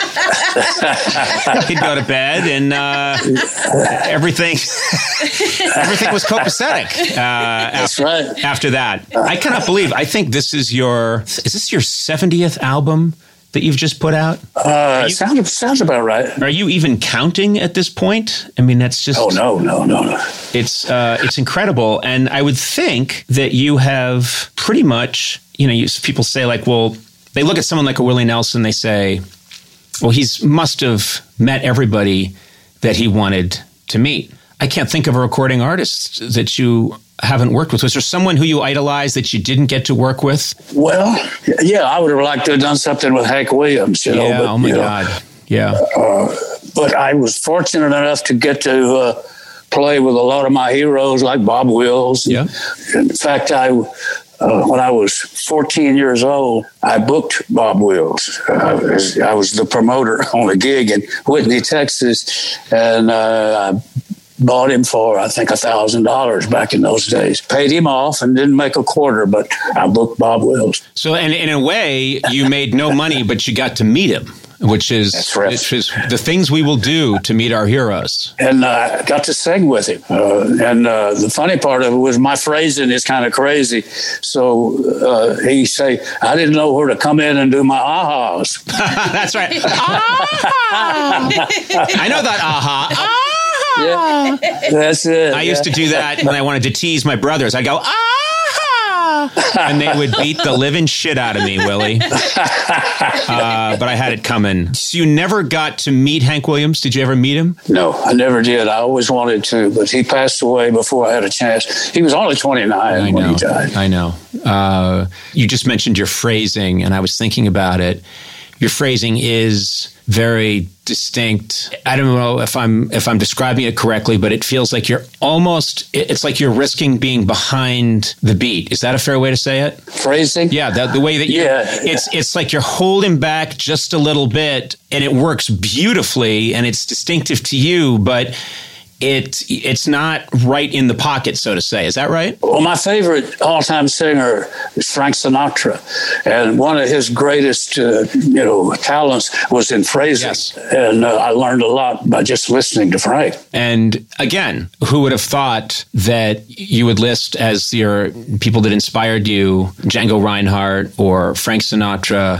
he'd go to bed, and uh, everything everything was copacetic. Uh, That's after, right. After that, I cannot believe. I think this is your is this your seventieth album that you've just put out? Uh, you- sounds sounds about right. Are you even counting at this point? I mean, that's just Oh no, no, no, no. it's uh, it's incredible, and I would think that you have pretty much, you know, you, people say like, well, they look at someone like a Willie Nelson, they say, well, he's must have met everybody that he wanted to meet. I can't think of a recording artist that you haven't worked with. Was there someone who you idolized that you didn't get to work with? Well, yeah, I would have liked to have done something with Hank Williams, you know. Yeah. But, Oh my you know, God. Yeah. But I was fortunate enough to get to uh, play with a lot of my heroes like Bob Wills. Yeah. In fact, I uh, when I was fourteen years old, I booked Bob Wills. Uh, I, was, I was the promoter on a gig in Whitney, Texas, and uh, I bought him for, I think, a thousand dollars back in those days. Paid him off and didn't make a quarter, but I booked Bob Wills. So, and in a way, you made no money, but you got to meet him, which is, That's right. which is the things we will do to meet our heroes. And I uh, got to sing with him. Uh, and uh, the funny part of it was my phrasing is kind of crazy. So uh, he say, I didn't know where to come in and do my ahas. That's right. Ah! I know that aha. Ah! Yeah, that's it. I used to do that when I wanted to tease my brothers. I'd go, ah! And they would beat the living shit out of me, Willie. Uh, but I had it coming. So you never got to meet Hank Williams? Did you ever meet him? No, I never did. I always wanted to, but he passed away before I had a chance. He was only twenty-nine I when know. he died. I know. Uh, you just mentioned your phrasing, and I was thinking about it. Your phrasing is very distinct. I don't know if I'm if I'm describing it correctly, but it feels like you're almost. It's like you're risking being behind the beat. Is that a fair way to say it? Phrasing? Yeah, the, the way that you. Yeah. It's it's like you're holding back just a little bit, and it works beautifully, and it's distinctive to you, but. It it's not right in the pocket, so to say. Is that right? Well, my favorite all-time singer is Frank Sinatra, and one of his greatest, uh, you know, talents was in phrasing. Yes. And uh, I learned a lot by just listening to Frank. And again, who would have thought that you would list as your people that inspired you Django Reinhardt or Frank Sinatra?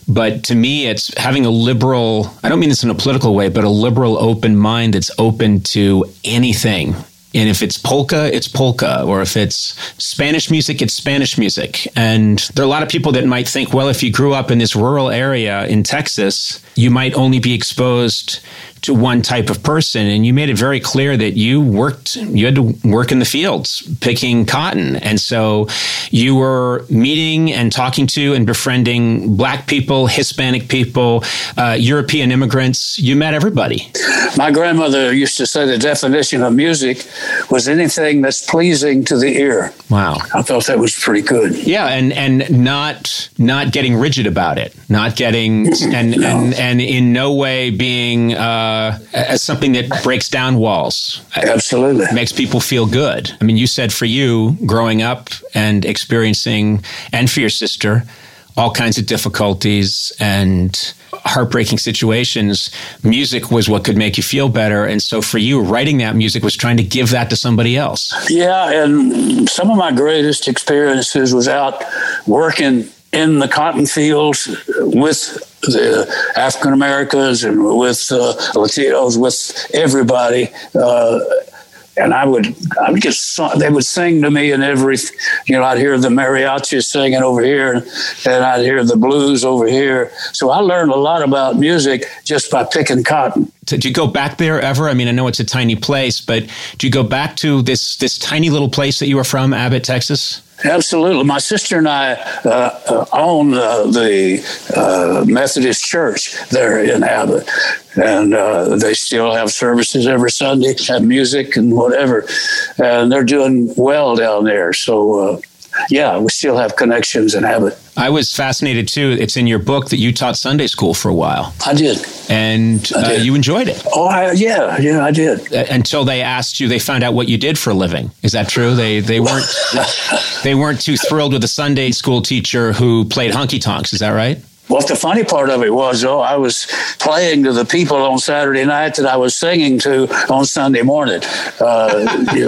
But to me, it's having a liberal, I don't mean this in a political way, but a liberal open mind that's open to anything. And if it's polka, it's polka. Or if it's Spanish music, it's Spanish music. And there are a lot of people that might think, well, if you grew up in this rural area in Texas, you might only be exposed to one type of person. And you made it very clear that you worked, you had to work in the fields picking cotton. And so you were meeting and talking to and befriending Black people, Hispanic people, uh, European immigrants. You met everybody. My grandmother used to say the definition of music was anything that's pleasing to the ear. Wow. I thought that was pretty good. Yeah, and and not not getting rigid about it, not getting and no. and, and in no way being uh, as something that breaks down walls. Absolutely. It makes people feel good. I mean, you said for you, growing up and experiencing, and for your sister, all kinds of difficulties and heartbreaking situations, music was what could make you feel better. And so for you, writing that music was trying to give that to somebody else. Yeah, and some of my greatest experiences was out working in the cotton fields with the African Americans and with uh, Latinos, with everybody. Uh, And I would, I would get, they would sing to me, and every, you know, I'd hear the mariachis singing over here, and I'd hear the blues over here. So I learned a lot about music just by picking cotton. Did you go back there ever? I mean, I know it's a tiny place, but did you go back to this this tiny little place that you were from, Abbott, Texas? Absolutely. My sister and I uh, own uh, the uh, Methodist Church there in Abbott, and uh, they still have services every Sunday, have music and whatever, and they're doing well down there. So, uh, yeah, we still have connections in Abbott. I was fascinated, too. It's in your book that you taught Sunday school for a while. I did. And I did. Uh, you enjoyed it. Oh, I, yeah, yeah, I did. Uh, until they asked you, they found out what you did for a living. Is that true? They they weren't they weren't too thrilled with a Sunday school teacher who played honky tonks. Is that right? Well, the funny part of it was, though, I was playing to the people on Saturday night that I was singing to on Sunday morning. Uh,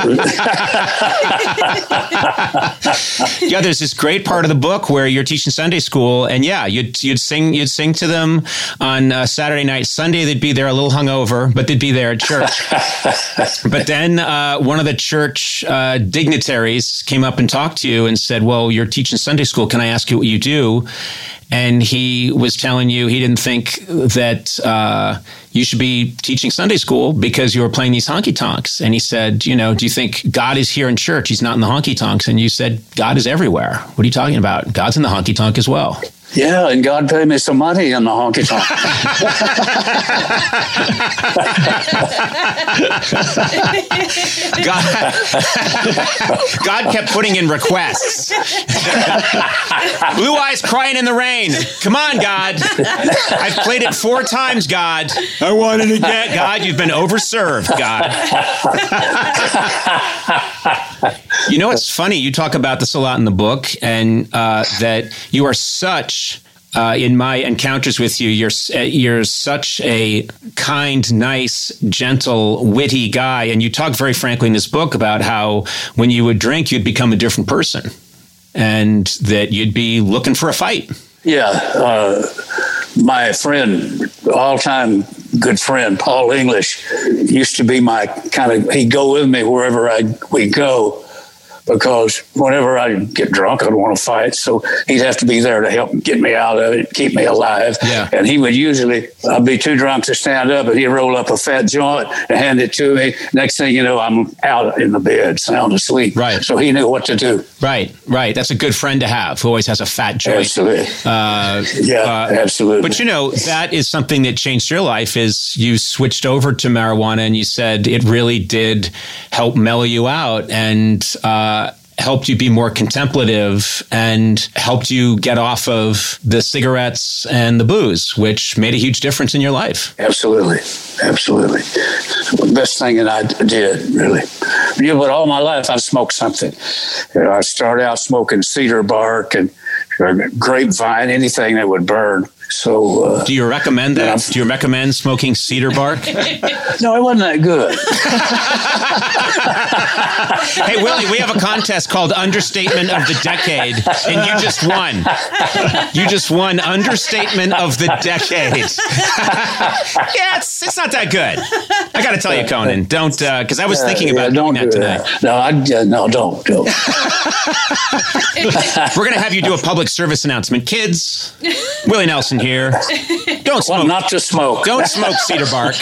yeah, there's this great part of the book where you're teaching Sunday school, and yeah, you'd you'd sing you'd sing to them on uh, Saturday night. Sunday they'd be there a little hungover, but they'd be there at church. But then uh, one of the church uh, dignitaries came up and talked to you and said, "Well, you're teaching Sunday school. Can I ask you what you do?" And he was telling you he didn't think that uh, you should be teaching Sunday school because you were playing these honky tonks. And he said, you know, do you think God is here in church? He's not in the honky tonks. And you said, God is everywhere. What are you talking about? God's in the honky tonk as well. Yeah, and God paid me some money in the honky tonk. God, God kept putting in requests. Blue eyes crying in the rain. Come on, God. I've played it four times, God. I wanted to get God. You've been overserved, God. You know, it's funny. You talk about this a lot in the book, and uh, that you are such. Uh, in my encounters with you, you're you're such a kind, nice, gentle, witty guy, and you talk very frankly in this book about how when you would drink, you'd become a different person, and that you'd be looking for a fight. Yeah, uh, my friend, all-time good friend, Paul English, used to be my kind of. He'd go with me wherever I we go. Because whenever I get drunk, I'd want to fight. So he'd have to be there to help get me out of it, keep me alive. Yeah. And he would usually, I'd be too drunk to stand up, and he'd roll up a fat joint and hand it to me. Next thing you know, I'm out in the bed, sound asleep. Right. So he knew what to do. Right, right. That's a good friend to have who always has a fat joint. Absolutely. Uh, yeah, uh, absolutely. But, you know, that is something that changed your life is you switched over to marijuana and you said it really did help mellow you out and uh, helped you be more contemplative and helped you get off of the cigarettes and the booze, which made a huge difference in your life. Absolutely. Absolutely. The best thing that I did, really. Yeah, but all my life I've smoked something. You know, I started out smoking cedar bark and or grapevine, anything that would burn. So, uh, do you recommend that? Do you recommend smoking cedar bark? No, it wasn't that good. Hey, Willie, we have a contest called Understatement of the Decade, and you just won. You just won Understatement of the Decade. Yeah, it's, it's not that good. I got to tell you, Conan, don't, because uh, I was thinking about yeah, doing that do tonight. That. No, I, uh, no, don't, don't. We're going to have you do a public service announcement. Kids, Willie Nelson here. Don't smoke. Well, not to smoke. Don't smoke cedar bark.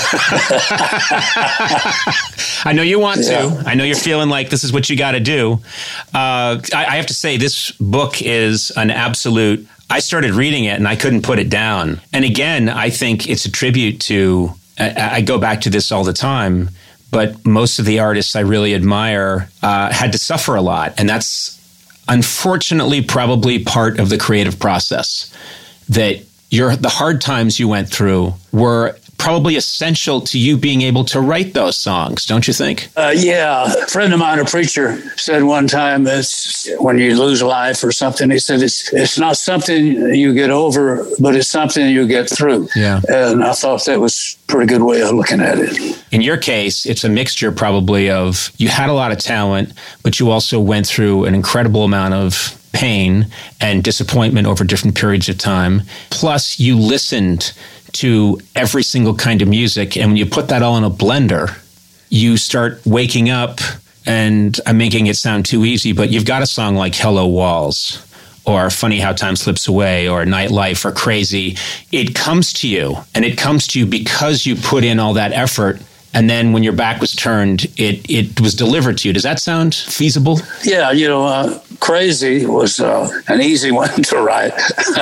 I know you want Yeah. to. I know you're feeling like this is what you got to do. Uh, I, I have to say, this book is an absolute. I started reading it and I couldn't put it down. And again, I think it's a tribute to. I, I go back to this all the time, but most of the artists I really admire uh, had to suffer a lot, and that's unfortunately probably part of the creative process. That your the hard times you went through were probably essential to you being able to write those songs, don't you think? Uh, yeah, a friend of mine, a preacher, said one time, it's when you lose life or something, he said, it's it's not something you get over, but it's something you get through. Yeah. And I thought that was a pretty good way of looking at it. In your case, it's a mixture probably of you had a lot of talent, but you also went through an incredible amount of pain and disappointment over different periods of time. Plus, you listened to every single kind of music. And when you put that all in a blender, you start waking up, and I'm making it sound too easy, but you've got a song like Hello Walls or Funny How Time Slips Away or Nightlife or Crazy. It comes to you, and it comes to you because you put in all that effort. And then when your back was turned, it it was delivered to you. Does that sound feasible? Yeah, you know, uh, Crazy was uh, an easy one to write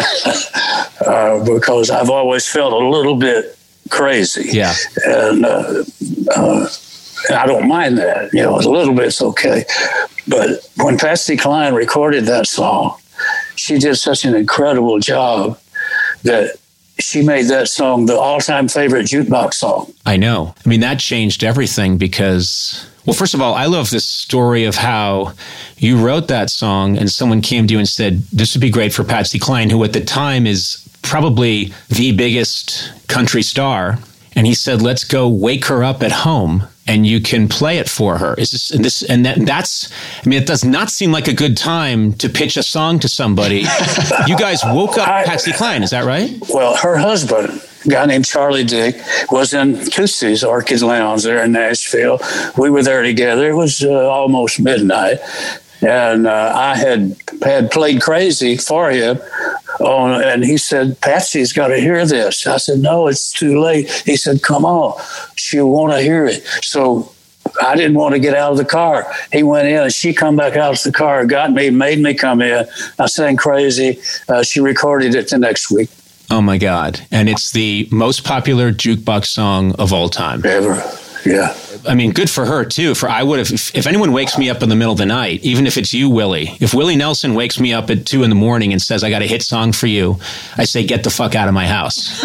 uh, because I've always felt a little bit crazy. Yeah. And uh, uh, I don't mind that. You know, a little bit's okay. But when Patsy Cline recorded that song, she did such an incredible job that she made that song the all-time favorite jukebox song. I know. I mean, that changed everything because, well, first of all, I love this story of how you wrote that song and someone came to you and said, this would be great for Patsy Cline, who at the time is probably the biggest country star. And he said, let's go wake her up at home and you can play it for her. Is this, and this, and that, that's, I mean, it does not seem like a good time to pitch a song to somebody. You guys woke up I, Patsy Cline, is that right? Well, her husband, a guy named Charlie Dick, was in Tootsie's Orchid Lounge there in Nashville. We were there together. It was uh, almost midnight. And uh, I had had played Crazy for him. On, and he said, Patsy's got to hear this. I said, no, it's too late. He said, come on, she'll want to hear it. So I didn't want to get out of the car. He went in and she come back out of the car, got me, made me come in. I sang Crazy. Uh, she recorded it the next week. Oh, my God. And it's the most popular jukebox song of all time. Ever. Yeah. I mean, good for her, too. For I would have, if, if anyone wakes me up in the middle of the night, even if it's you, Willie, if Willie Nelson wakes me up at two in the morning and says, I got a hit song for you, I say, get the fuck out of my house.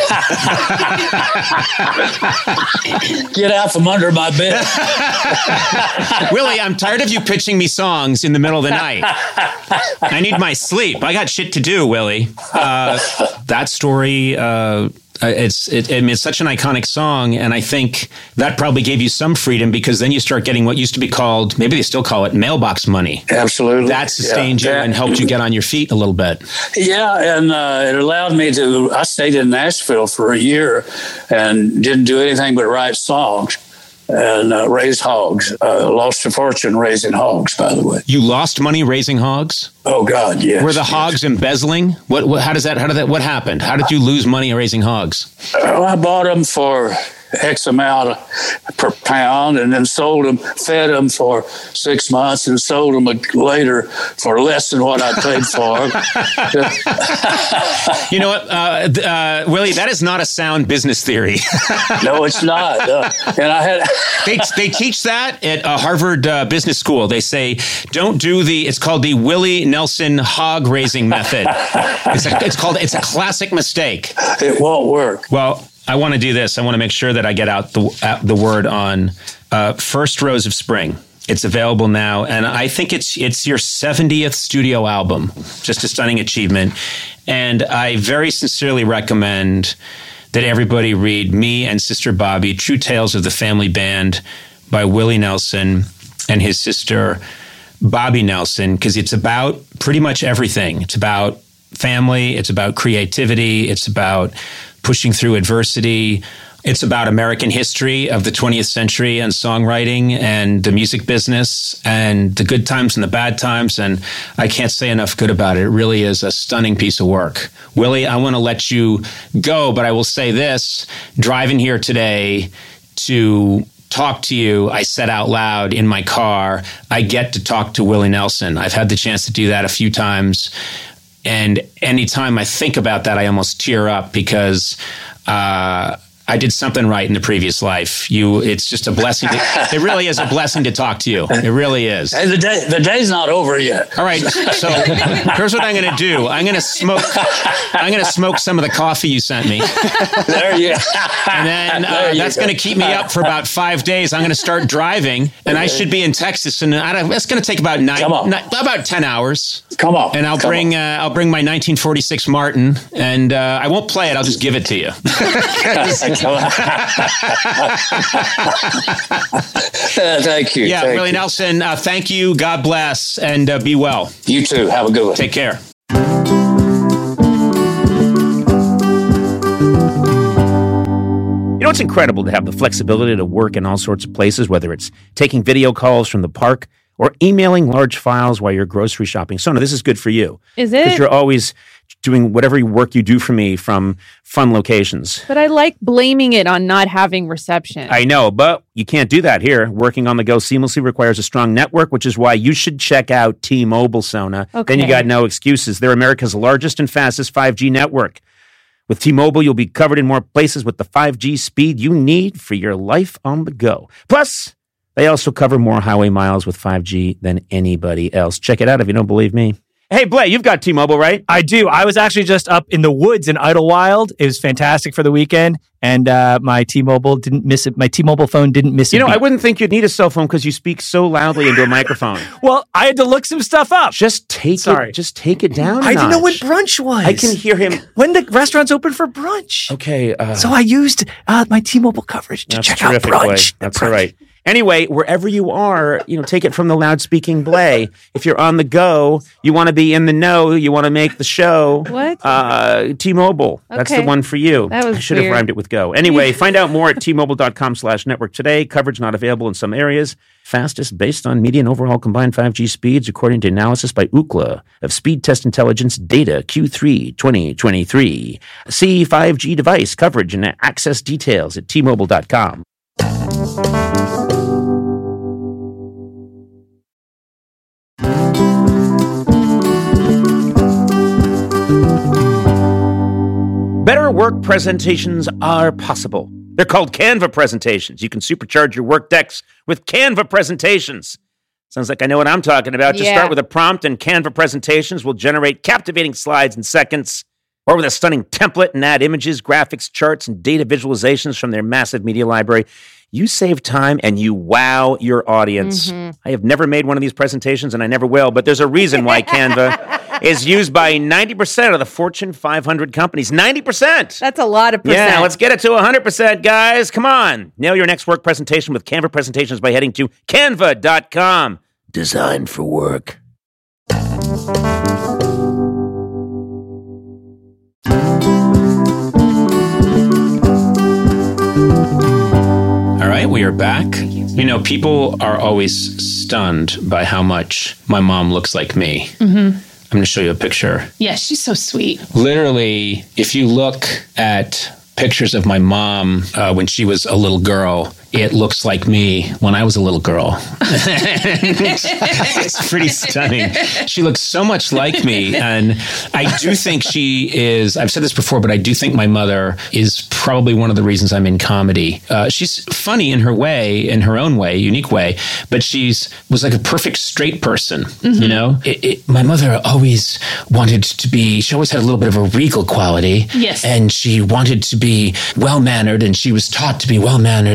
Get out from under my bed. Willie, I'm tired of you pitching me songs in the middle of the night. I need my sleep. I got shit to do, Willie. Uh, that story, uh, It's it, I mean, it's such an iconic song, and I think that probably gave you some freedom because then you start getting what used to be called, maybe they still call it mailbox money. Absolutely. That sustained yeah, you that, and helped you get on your feet a little bit. Yeah, and uh, it allowed me to, I stayed in Nashville for a year and didn't do anything but write songs and uh, raise hogs. Uh, lost a fortune raising hogs, by the way. You lost money raising hogs? Oh God, yes. Were the yes. hogs embezzling? What, what? How does that? How did that? What happened? How did you lose money raising hogs? Uh, I bought them for X amount per pound, and then sold them, fed them for six months, and sold them later for less than what I paid for them. You know what, uh, uh, Willie? That is not a sound business theory. No, it's not. Uh, and I had they they teach that at uh, Harvard uh, Business School. They say don't do the. It's called the Willie Nelson hog raising method. It's a, it's called. It's a classic mistake. It won't work. Well, I want to do this. I want to make sure that I get out the uh, the word on uh, First Rose of Spring. It's available now, and I think it's it's your seventieth studio album. Just a stunning achievement. And I very sincerely recommend that everybody read Me and Sister Bobby, True Tales of the Family Band by Willie Nelson and his sister Bobby Nelson, because it's about pretty much everything. It's about family. It's about creativity. It's about pushing through adversity. It's about American history of the twentieth century and songwriting and the music business and the good times and the bad times. And I can't say enough good about it. It really is a stunning piece of work. Willie, I want to let you go, but I will say this. Driving here today to talk to you, I said out loud in my car, I get to talk to Willie Nelson. I've had the chance to do that a few times. And anytime I think about that, I almost tear up because uh, I did something right in the previous life. You, it's just a blessing. To, it really is a blessing to talk to you. It really is. Hey, the day, the day's not over yet. All right. So here's what I'm going to do. I'm going to smoke. I'm going to smoke some of the coffee you sent me. There you go. And then uh, that's going to keep me up for about five days. I'm going to start driving, and I should be in Texas. And I don't, it's going to take about nine, nine, about ten hours. Come on. And I'll Come bring. Uh, I'll bring my nineteen forty-six Martin, and uh, I won't play it. I'll just give it to you. Thank you. Yeah, thank Willie you. Nelson, uh, thank you. God bless, and uh, be well. You too. Have a good one. Take care. You know, it's incredible to have the flexibility to work in all sorts of places, whether it's taking video calls from the park or emailing large files while you're grocery shopping. Sona, this is good for you. Is it? Because you're always doing whatever work you do for me from fun locations. But I like blaming it on not having reception. I know, but you can't do that here. Working on the go seamlessly requires a strong network, which is why you should check out T-Mobile, Sona. Okay. Then you got no excuses. They're America's largest and fastest five G network. With T-Mobile, you'll be covered in more places with the five G speed you need for your life on the go. Plus, they also cover more highway miles with five G than anybody else. Check it out if you don't believe me. Hey, Blay, you've got T-Mobile, right? I do. I was actually just up in the woods in Idlewild. It was fantastic for the weekend, and uh, my T-Mobile didn't miss it. My T-Mobile phone didn't miss it. You know, I wouldn't think you'd need a cell phone because you speak so loudly into a microphone. Well, I had to look some stuff up. Just take Sorry. it. Just take it down. a I didn't know notch. when brunch was. I can hear him. When the restaurant's open for brunch. Okay. Uh, So I used uh, my T-Mobile coverage to that's check out terrific, brunch. Blay. The That's brunch. all right. Anyway, wherever you are, you know, take it from the loud-speaking Blay. If you're on the go, you want to be in the know, you want to make the show. What? Uh, T-Mobile. That's the Okay. one for you. That was I should weird. have rhymed it with go. Anyway, find out more at T-Mobile.com slash network today. Coverage not available in some areas. Fastest based on median overall combined five G speeds, according to analysis by Ookla of Speed Test Intelligence Data Q three twenty twenty-three. See five G device coverage and access details at T Mobile dot com. Better work presentations are possible. They're called Canva presentations. You can supercharge your work decks with Canva presentations. Sounds like I know what I'm talking about. Just Yeah. start with a prompt, and Canva presentations will generate captivating slides in seconds. Or with a stunning template and add images, graphics, charts, and data visualizations from their massive media library. You save time and you wow your audience. I have never made one of these presentations, and I never will, but there's a reason why Canva is used by ninety percent of the Fortune five hundred companies. ninety percent! That's a lot of percent. Yeah, let's get it to one hundred percent, guys. Come on. Nail your next work presentation with Canva presentations by heading to canva dot com. Designed for work. All right, we are back. You know, people are always stunned by how much my mom looks like me. Mm-hmm. I'm going to show you a picture. Yeah, she's so sweet. Literally, if you look at pictures of my mom uh, when she was a little girl, it looks like me when I was a little girl. It's pretty stunning. She looks so much like me. And I do think she is, I've said this before, but I do think my mother is probably one of the reasons I'm in comedy. Uh, she's funny in her way, in her own way, unique way, but she's was like a perfect straight person, mm-hmm. you know? It, it, my mother always wanted to be, she always had a little bit of a regal quality. Yes. And she wanted to be well-mannered, and she was taught to be well-mannered.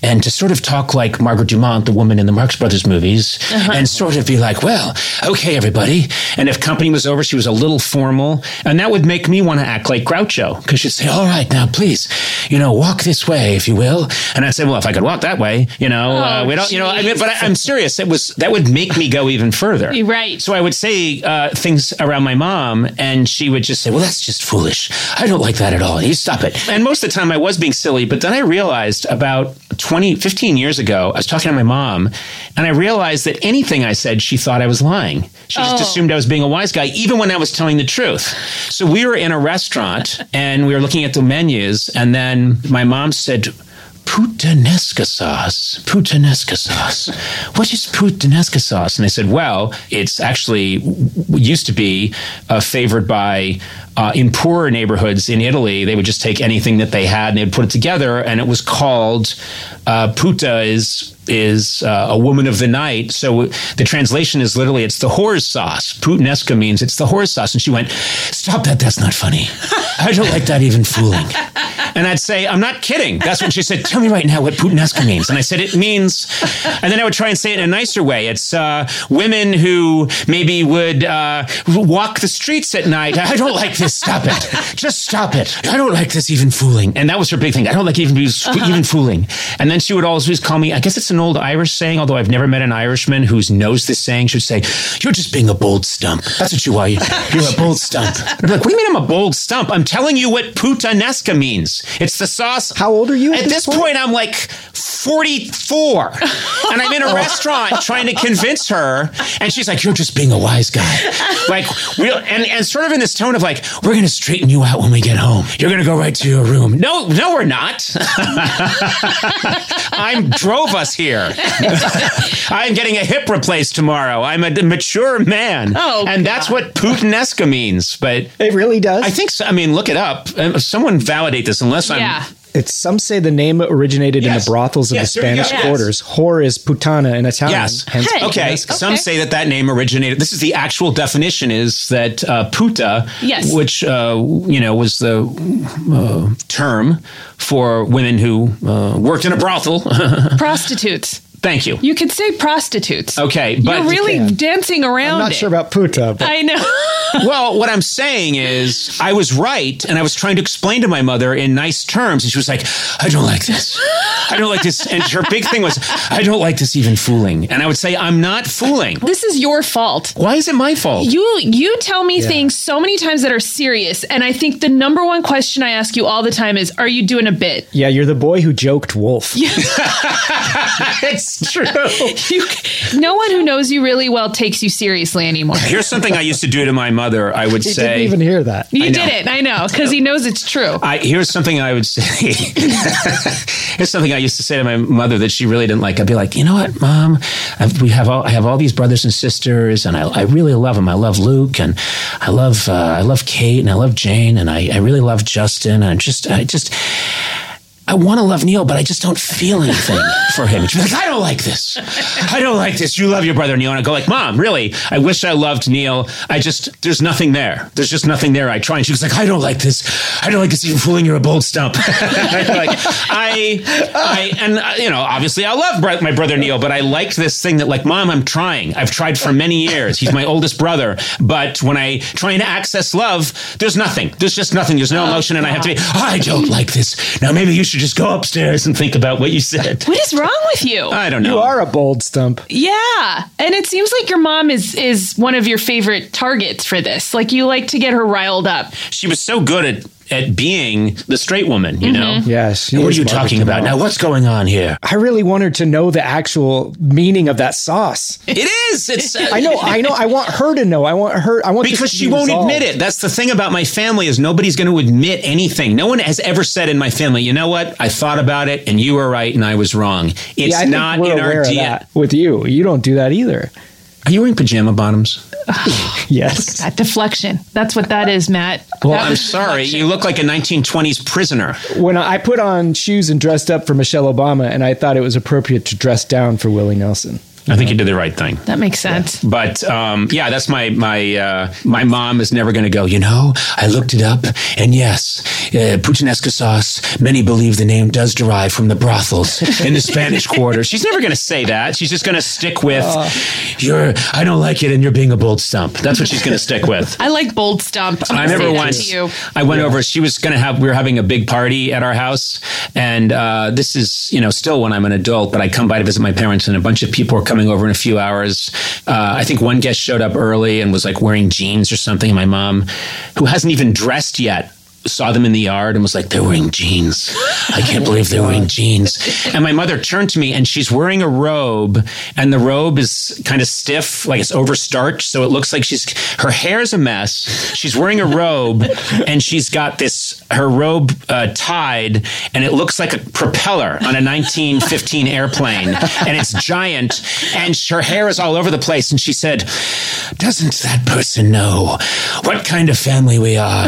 and to sort of talk like Margaret Dumont, the woman in the Marx Brothers movies, uh-huh. and sort of be like, well, okay, everybody. And if company was over, she was a little formal. And that would make me want to act like Groucho, because she'd say, all right, now please, you know, walk this way, if you will. And I'd say, well, if I could walk that way, you know, oh, uh, we don't, geez. you know, I mean, but I, I'm serious. It was, that would make me go even further. Right. So I would say uh, things around my mom, and she would just say, well, that's just foolish. I don't like that at all. You stop it. And most of the time I was being silly, but then I realized about twenty, fifteen years ago, I was talking to my mom, and I realized that anything I said, she thought I was lying. She just Oh. assumed I was being a wise guy, even when I was telling the truth. So we were in a restaurant, and we were looking at the menus, and then my mom said, puttanesca sauce, puttanesca sauce. What is puttanesca sauce? And I said, well, it's actually used to be uh, favored by, uh, in poorer neighborhoods in Italy, they would just take anything that they had and they would put it together, and it was called, uh, putta is is uh, a woman of the night. So the translation is literally, it's the whore's sauce. Puttanesca means it's the whore's sauce. And she went, stop that, that's not funny. I don't like that even fooling. And I'd say, I'm not kidding. That's when she said, tell me right now what puttanesca means. And I said, it means, and then I would try and say it in a nicer way. It's uh, women who maybe would uh, walk the streets at night. I don't like this, stop it. Just stop it. I don't like this even fooling. And that was her big thing. I don't like even, uh-huh. even fooling. And then she would always call me, I guess it's an old Irish saying, although I've never met an Irishman who knows this saying, she would say, you're just being a bold stump. That's what you are. You're a bold stump. I'd be like, what do you mean I'm a bold stump? I'm telling you what puttanesca means. It's the sauce. How old are you? At, at this, this point? point, I'm like forty-four. And I'm in a restaurant trying to convince her. And she's like, you're just being a wise guy. Like, real, and, and sort of in this tone of like, we're going to straighten you out when we get home. You're going to go right to your room. No, no, we're not. I drove us here. I'm getting a hip replaced tomorrow. I'm a mature man. Oh, and that's God. what puttanesca means. But it really does. I think so. I mean, look it up. Someone validate this unless I'm... Yeah. It's some say the name originated Yes. in the brothels of Yes, the there you Spanish go. Quarters. Whore is putana in Italian. Yes. Hence Hey. Okay. puttanesca. Some say that that name originated. This is the actual definition: is that uh, puta, Yes. which uh, you know was the uh, term for women who uh, worked in a brothel. Prostitutes. Thank you. You could say prostitutes. Okay, but You're really can. dancing around I'm not it. sure about puta, but I know. well, what I'm saying is I was right, and I was trying to explain to my mother in nice terms, and she was like, I don't like this. I don't like this. And her big thing was, I don't like this even fooling. And I would say, I'm not fooling. This is your fault. Why is it my fault? You you tell me Yeah. things so many times that are serious, and I think the number one question I ask you all the time is, are you doing a bit? yeah, you're the boy who joked Wolf. It's true. You, no one who knows you really well takes you seriously anymore. Here's something I used to do to my mother. I would He say, didn't even hear that. You I know. did it, I know, because he knows it's true. I, here's something I would say. Here's something I used to say to my mother that she really didn't like. I'd be like, you know what, Mom? I've, we have all I have all these brothers and sisters, and I, I really love them. I love Luke, and I love uh, I love Kate, and I love Jane, and I, I really love Justin. And I just I just. I want to love Neil, but I just don't feel anything for him. And she'd be like, I don't like this. I don't like this. You love your brother Neil. And I go like, Mom, really? I wish I loved Neil. I just, there's nothing there. There's just nothing there. I try. And she was like, I don't like this. I don't like this even fooling. You're a bold stump. like, I, I, and uh, you know, obviously I love bro- my brother Neil, but I liked this thing that like, Mom, I'm trying. I've tried for many years. He's my oldest brother. But when I try and access love, there's nothing. There's just nothing. There's no emotion. And I have to be, I don't like this. Now maybe you should just go upstairs and think about what you said. What is wrong with you? I don't know. You are a bold stump. Yeah. And it seems like your mom is is one of your favorite targets for this. Like you like to get her riled up. She was so good at at being the straight woman, you know? Yes. she What are is you Margaret talking about? Dumont. Now, what's going on here? I really want her to know the actual meaning of that sauce. It is. It's. Uh, I know. I know. I want her to know. I want her. I want this Because to she be won't resolved. admit it. That's the thing about my family is nobody's going to admit anything. No one has ever said in my family, you know what? I thought about it and you were right and I was wrong. It's Yeah, I think not we're in aware our of D N A. that with you. You don't do that either. Are you wearing pajama bottoms? Yes. That deflection. That's what that is, Matt. Well, That I'm was sorry. deflection. You look like a nineteen twenties prisoner. When I put on shoes and dressed up for Michelle Obama, and I thought it was appropriate to dress down for Willie Nelson. I think you did the right thing. That makes sense. But um, yeah, that's my my uh, my mom is never going to go. You know, I looked it up, and yes, uh, puttanesca sauce. Many believe the name does derive from the brothels in the Spanish Quarter. She's never going to say that. She's just going to stick with, uh, you're, I don't like it and you're being a bold stump. That's what she's going to stick with. I like bold stump. I remember once I went yeah. over, she was going to have, we were having a big party at our house. And uh, this is, you know, still when I'm an adult, but I come by to visit my parents and a bunch of people are coming over in a few hours. Uh, I think one guest showed up early and was like wearing jeans or something. And my mom, who hasn't even dressed yet, saw them in the yard and was like, they're wearing jeans. I can't believe they're wearing jeans. And my mother turned to me and she's wearing a robe and the robe is kind of stiff, like it's overstarched. So it looks like she's, her hair's a mess. She's wearing a robe and she's got this, her robe uh, tied and it looks like a propeller on a nineteen fifteen airplane and it's giant and her hair is all over the place. And she said, doesn't that person know what kind of family we are?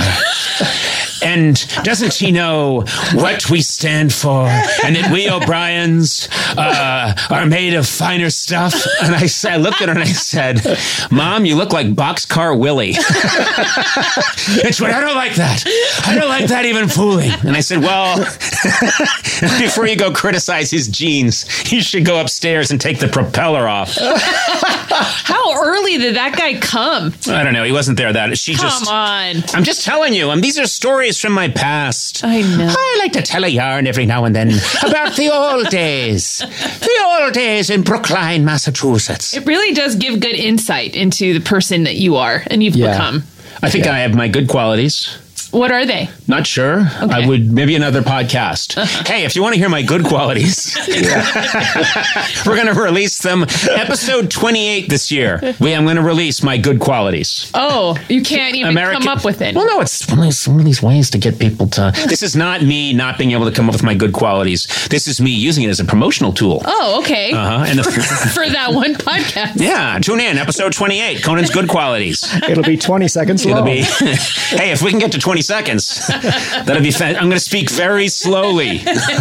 And doesn't she know what we stand for and that we O'Briens uh, are made of finer stuff? And I, I looked at her and I said, Mom, you look like Boxcar Willie. And she went, I don't like that. I don't like that even fooling. And I said, well, before you go criticize his jeans, you should go upstairs and take the propeller off. How early did that guy come? I don't know. He wasn't there that. She Come just. on. I'm just telling you. Um, these are stories from my past. I know. I like to tell a yarn every now and then about the old days. The old days in Brookline, Massachusetts. It really does give good insight into the person that you are and you've Yeah. become. I think I have my good qualities. What are they? Not sure. Okay. I would, maybe another podcast. Hey, if you want to hear my good qualities, we're going to release them. Episode twenty-eight this year. We, I'm going to release my good qualities. Oh, you can't even American- come up with it. Well, no, it's one of, these, one of these ways to get people to. This is not me not being able to come up with my good qualities. This is me using it as a promotional tool. Oh, okay. Uh-huh. And the, For that one podcast. yeah, tune in. Episode twenty-eight. Conan's good qualities. It'll be twenty seconds long. It'll be. Hey, if we can get to twenty seconds, that'll be. Fa- I'm going to speak very slowly.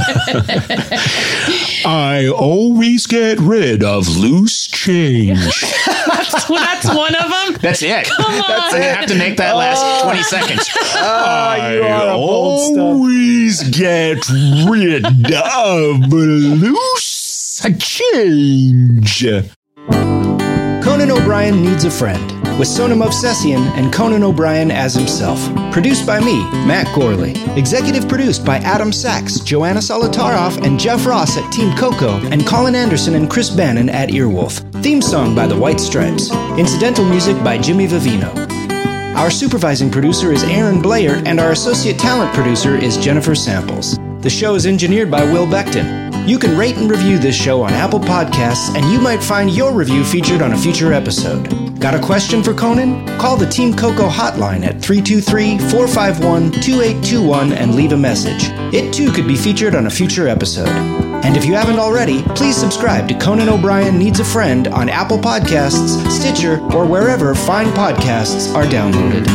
I always get rid of loose change. that's, that's one of them? That's it. Come on. That's it. I have to make that last twenty seconds. Ah, you are a bold stuff. always get rid of loose change. Conan O'Brien Needs a Friend, with Sona Movsesian and Conan O'Brien as himself. Produced by me, Matt Gorley. Executive produced by Adam Sachs, Joanna Solitaroff, and Jeff Ross at Team Coco, and Colin Anderson and Chris Bannon at Earwolf. Theme song by the White Stripes. Incidental music by Jimmy Vivino. Our supervising producer is Aaron Blair, and our associate talent producer is Jennifer Samples. The show is engineered by Will Beckton. You can rate and review this show on Apple Podcasts, and you might find your review featured on a future episode. Got a question for Conan? Call the Team Coco hotline at three two three, four five one, two eight two one and leave a message. It too could be featured on a future episode. And if you haven't already, please subscribe to Conan O'Brien Needs a Friend on Apple Podcasts, Stitcher, or wherever fine podcasts are downloaded.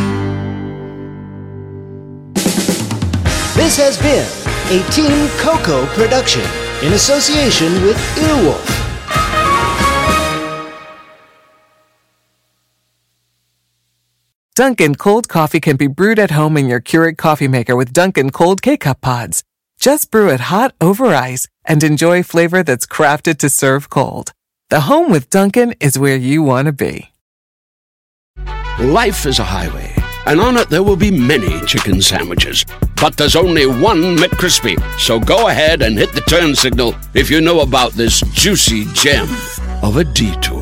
This has been a Team Coco production in association with Earwolf. Dunkin' cold coffee can be brewed at home in your Keurig coffee maker with Dunkin' cold K-Cup pods. Just brew it hot over ice and enjoy flavor that's crafted to serve cold. The home with Dunkin' is where you want to be. Life is a highway, and on it there will be many chicken sandwiches. But there's only one McCrispy. So go ahead and hit the turn signal if you know about this juicy gem of a detour.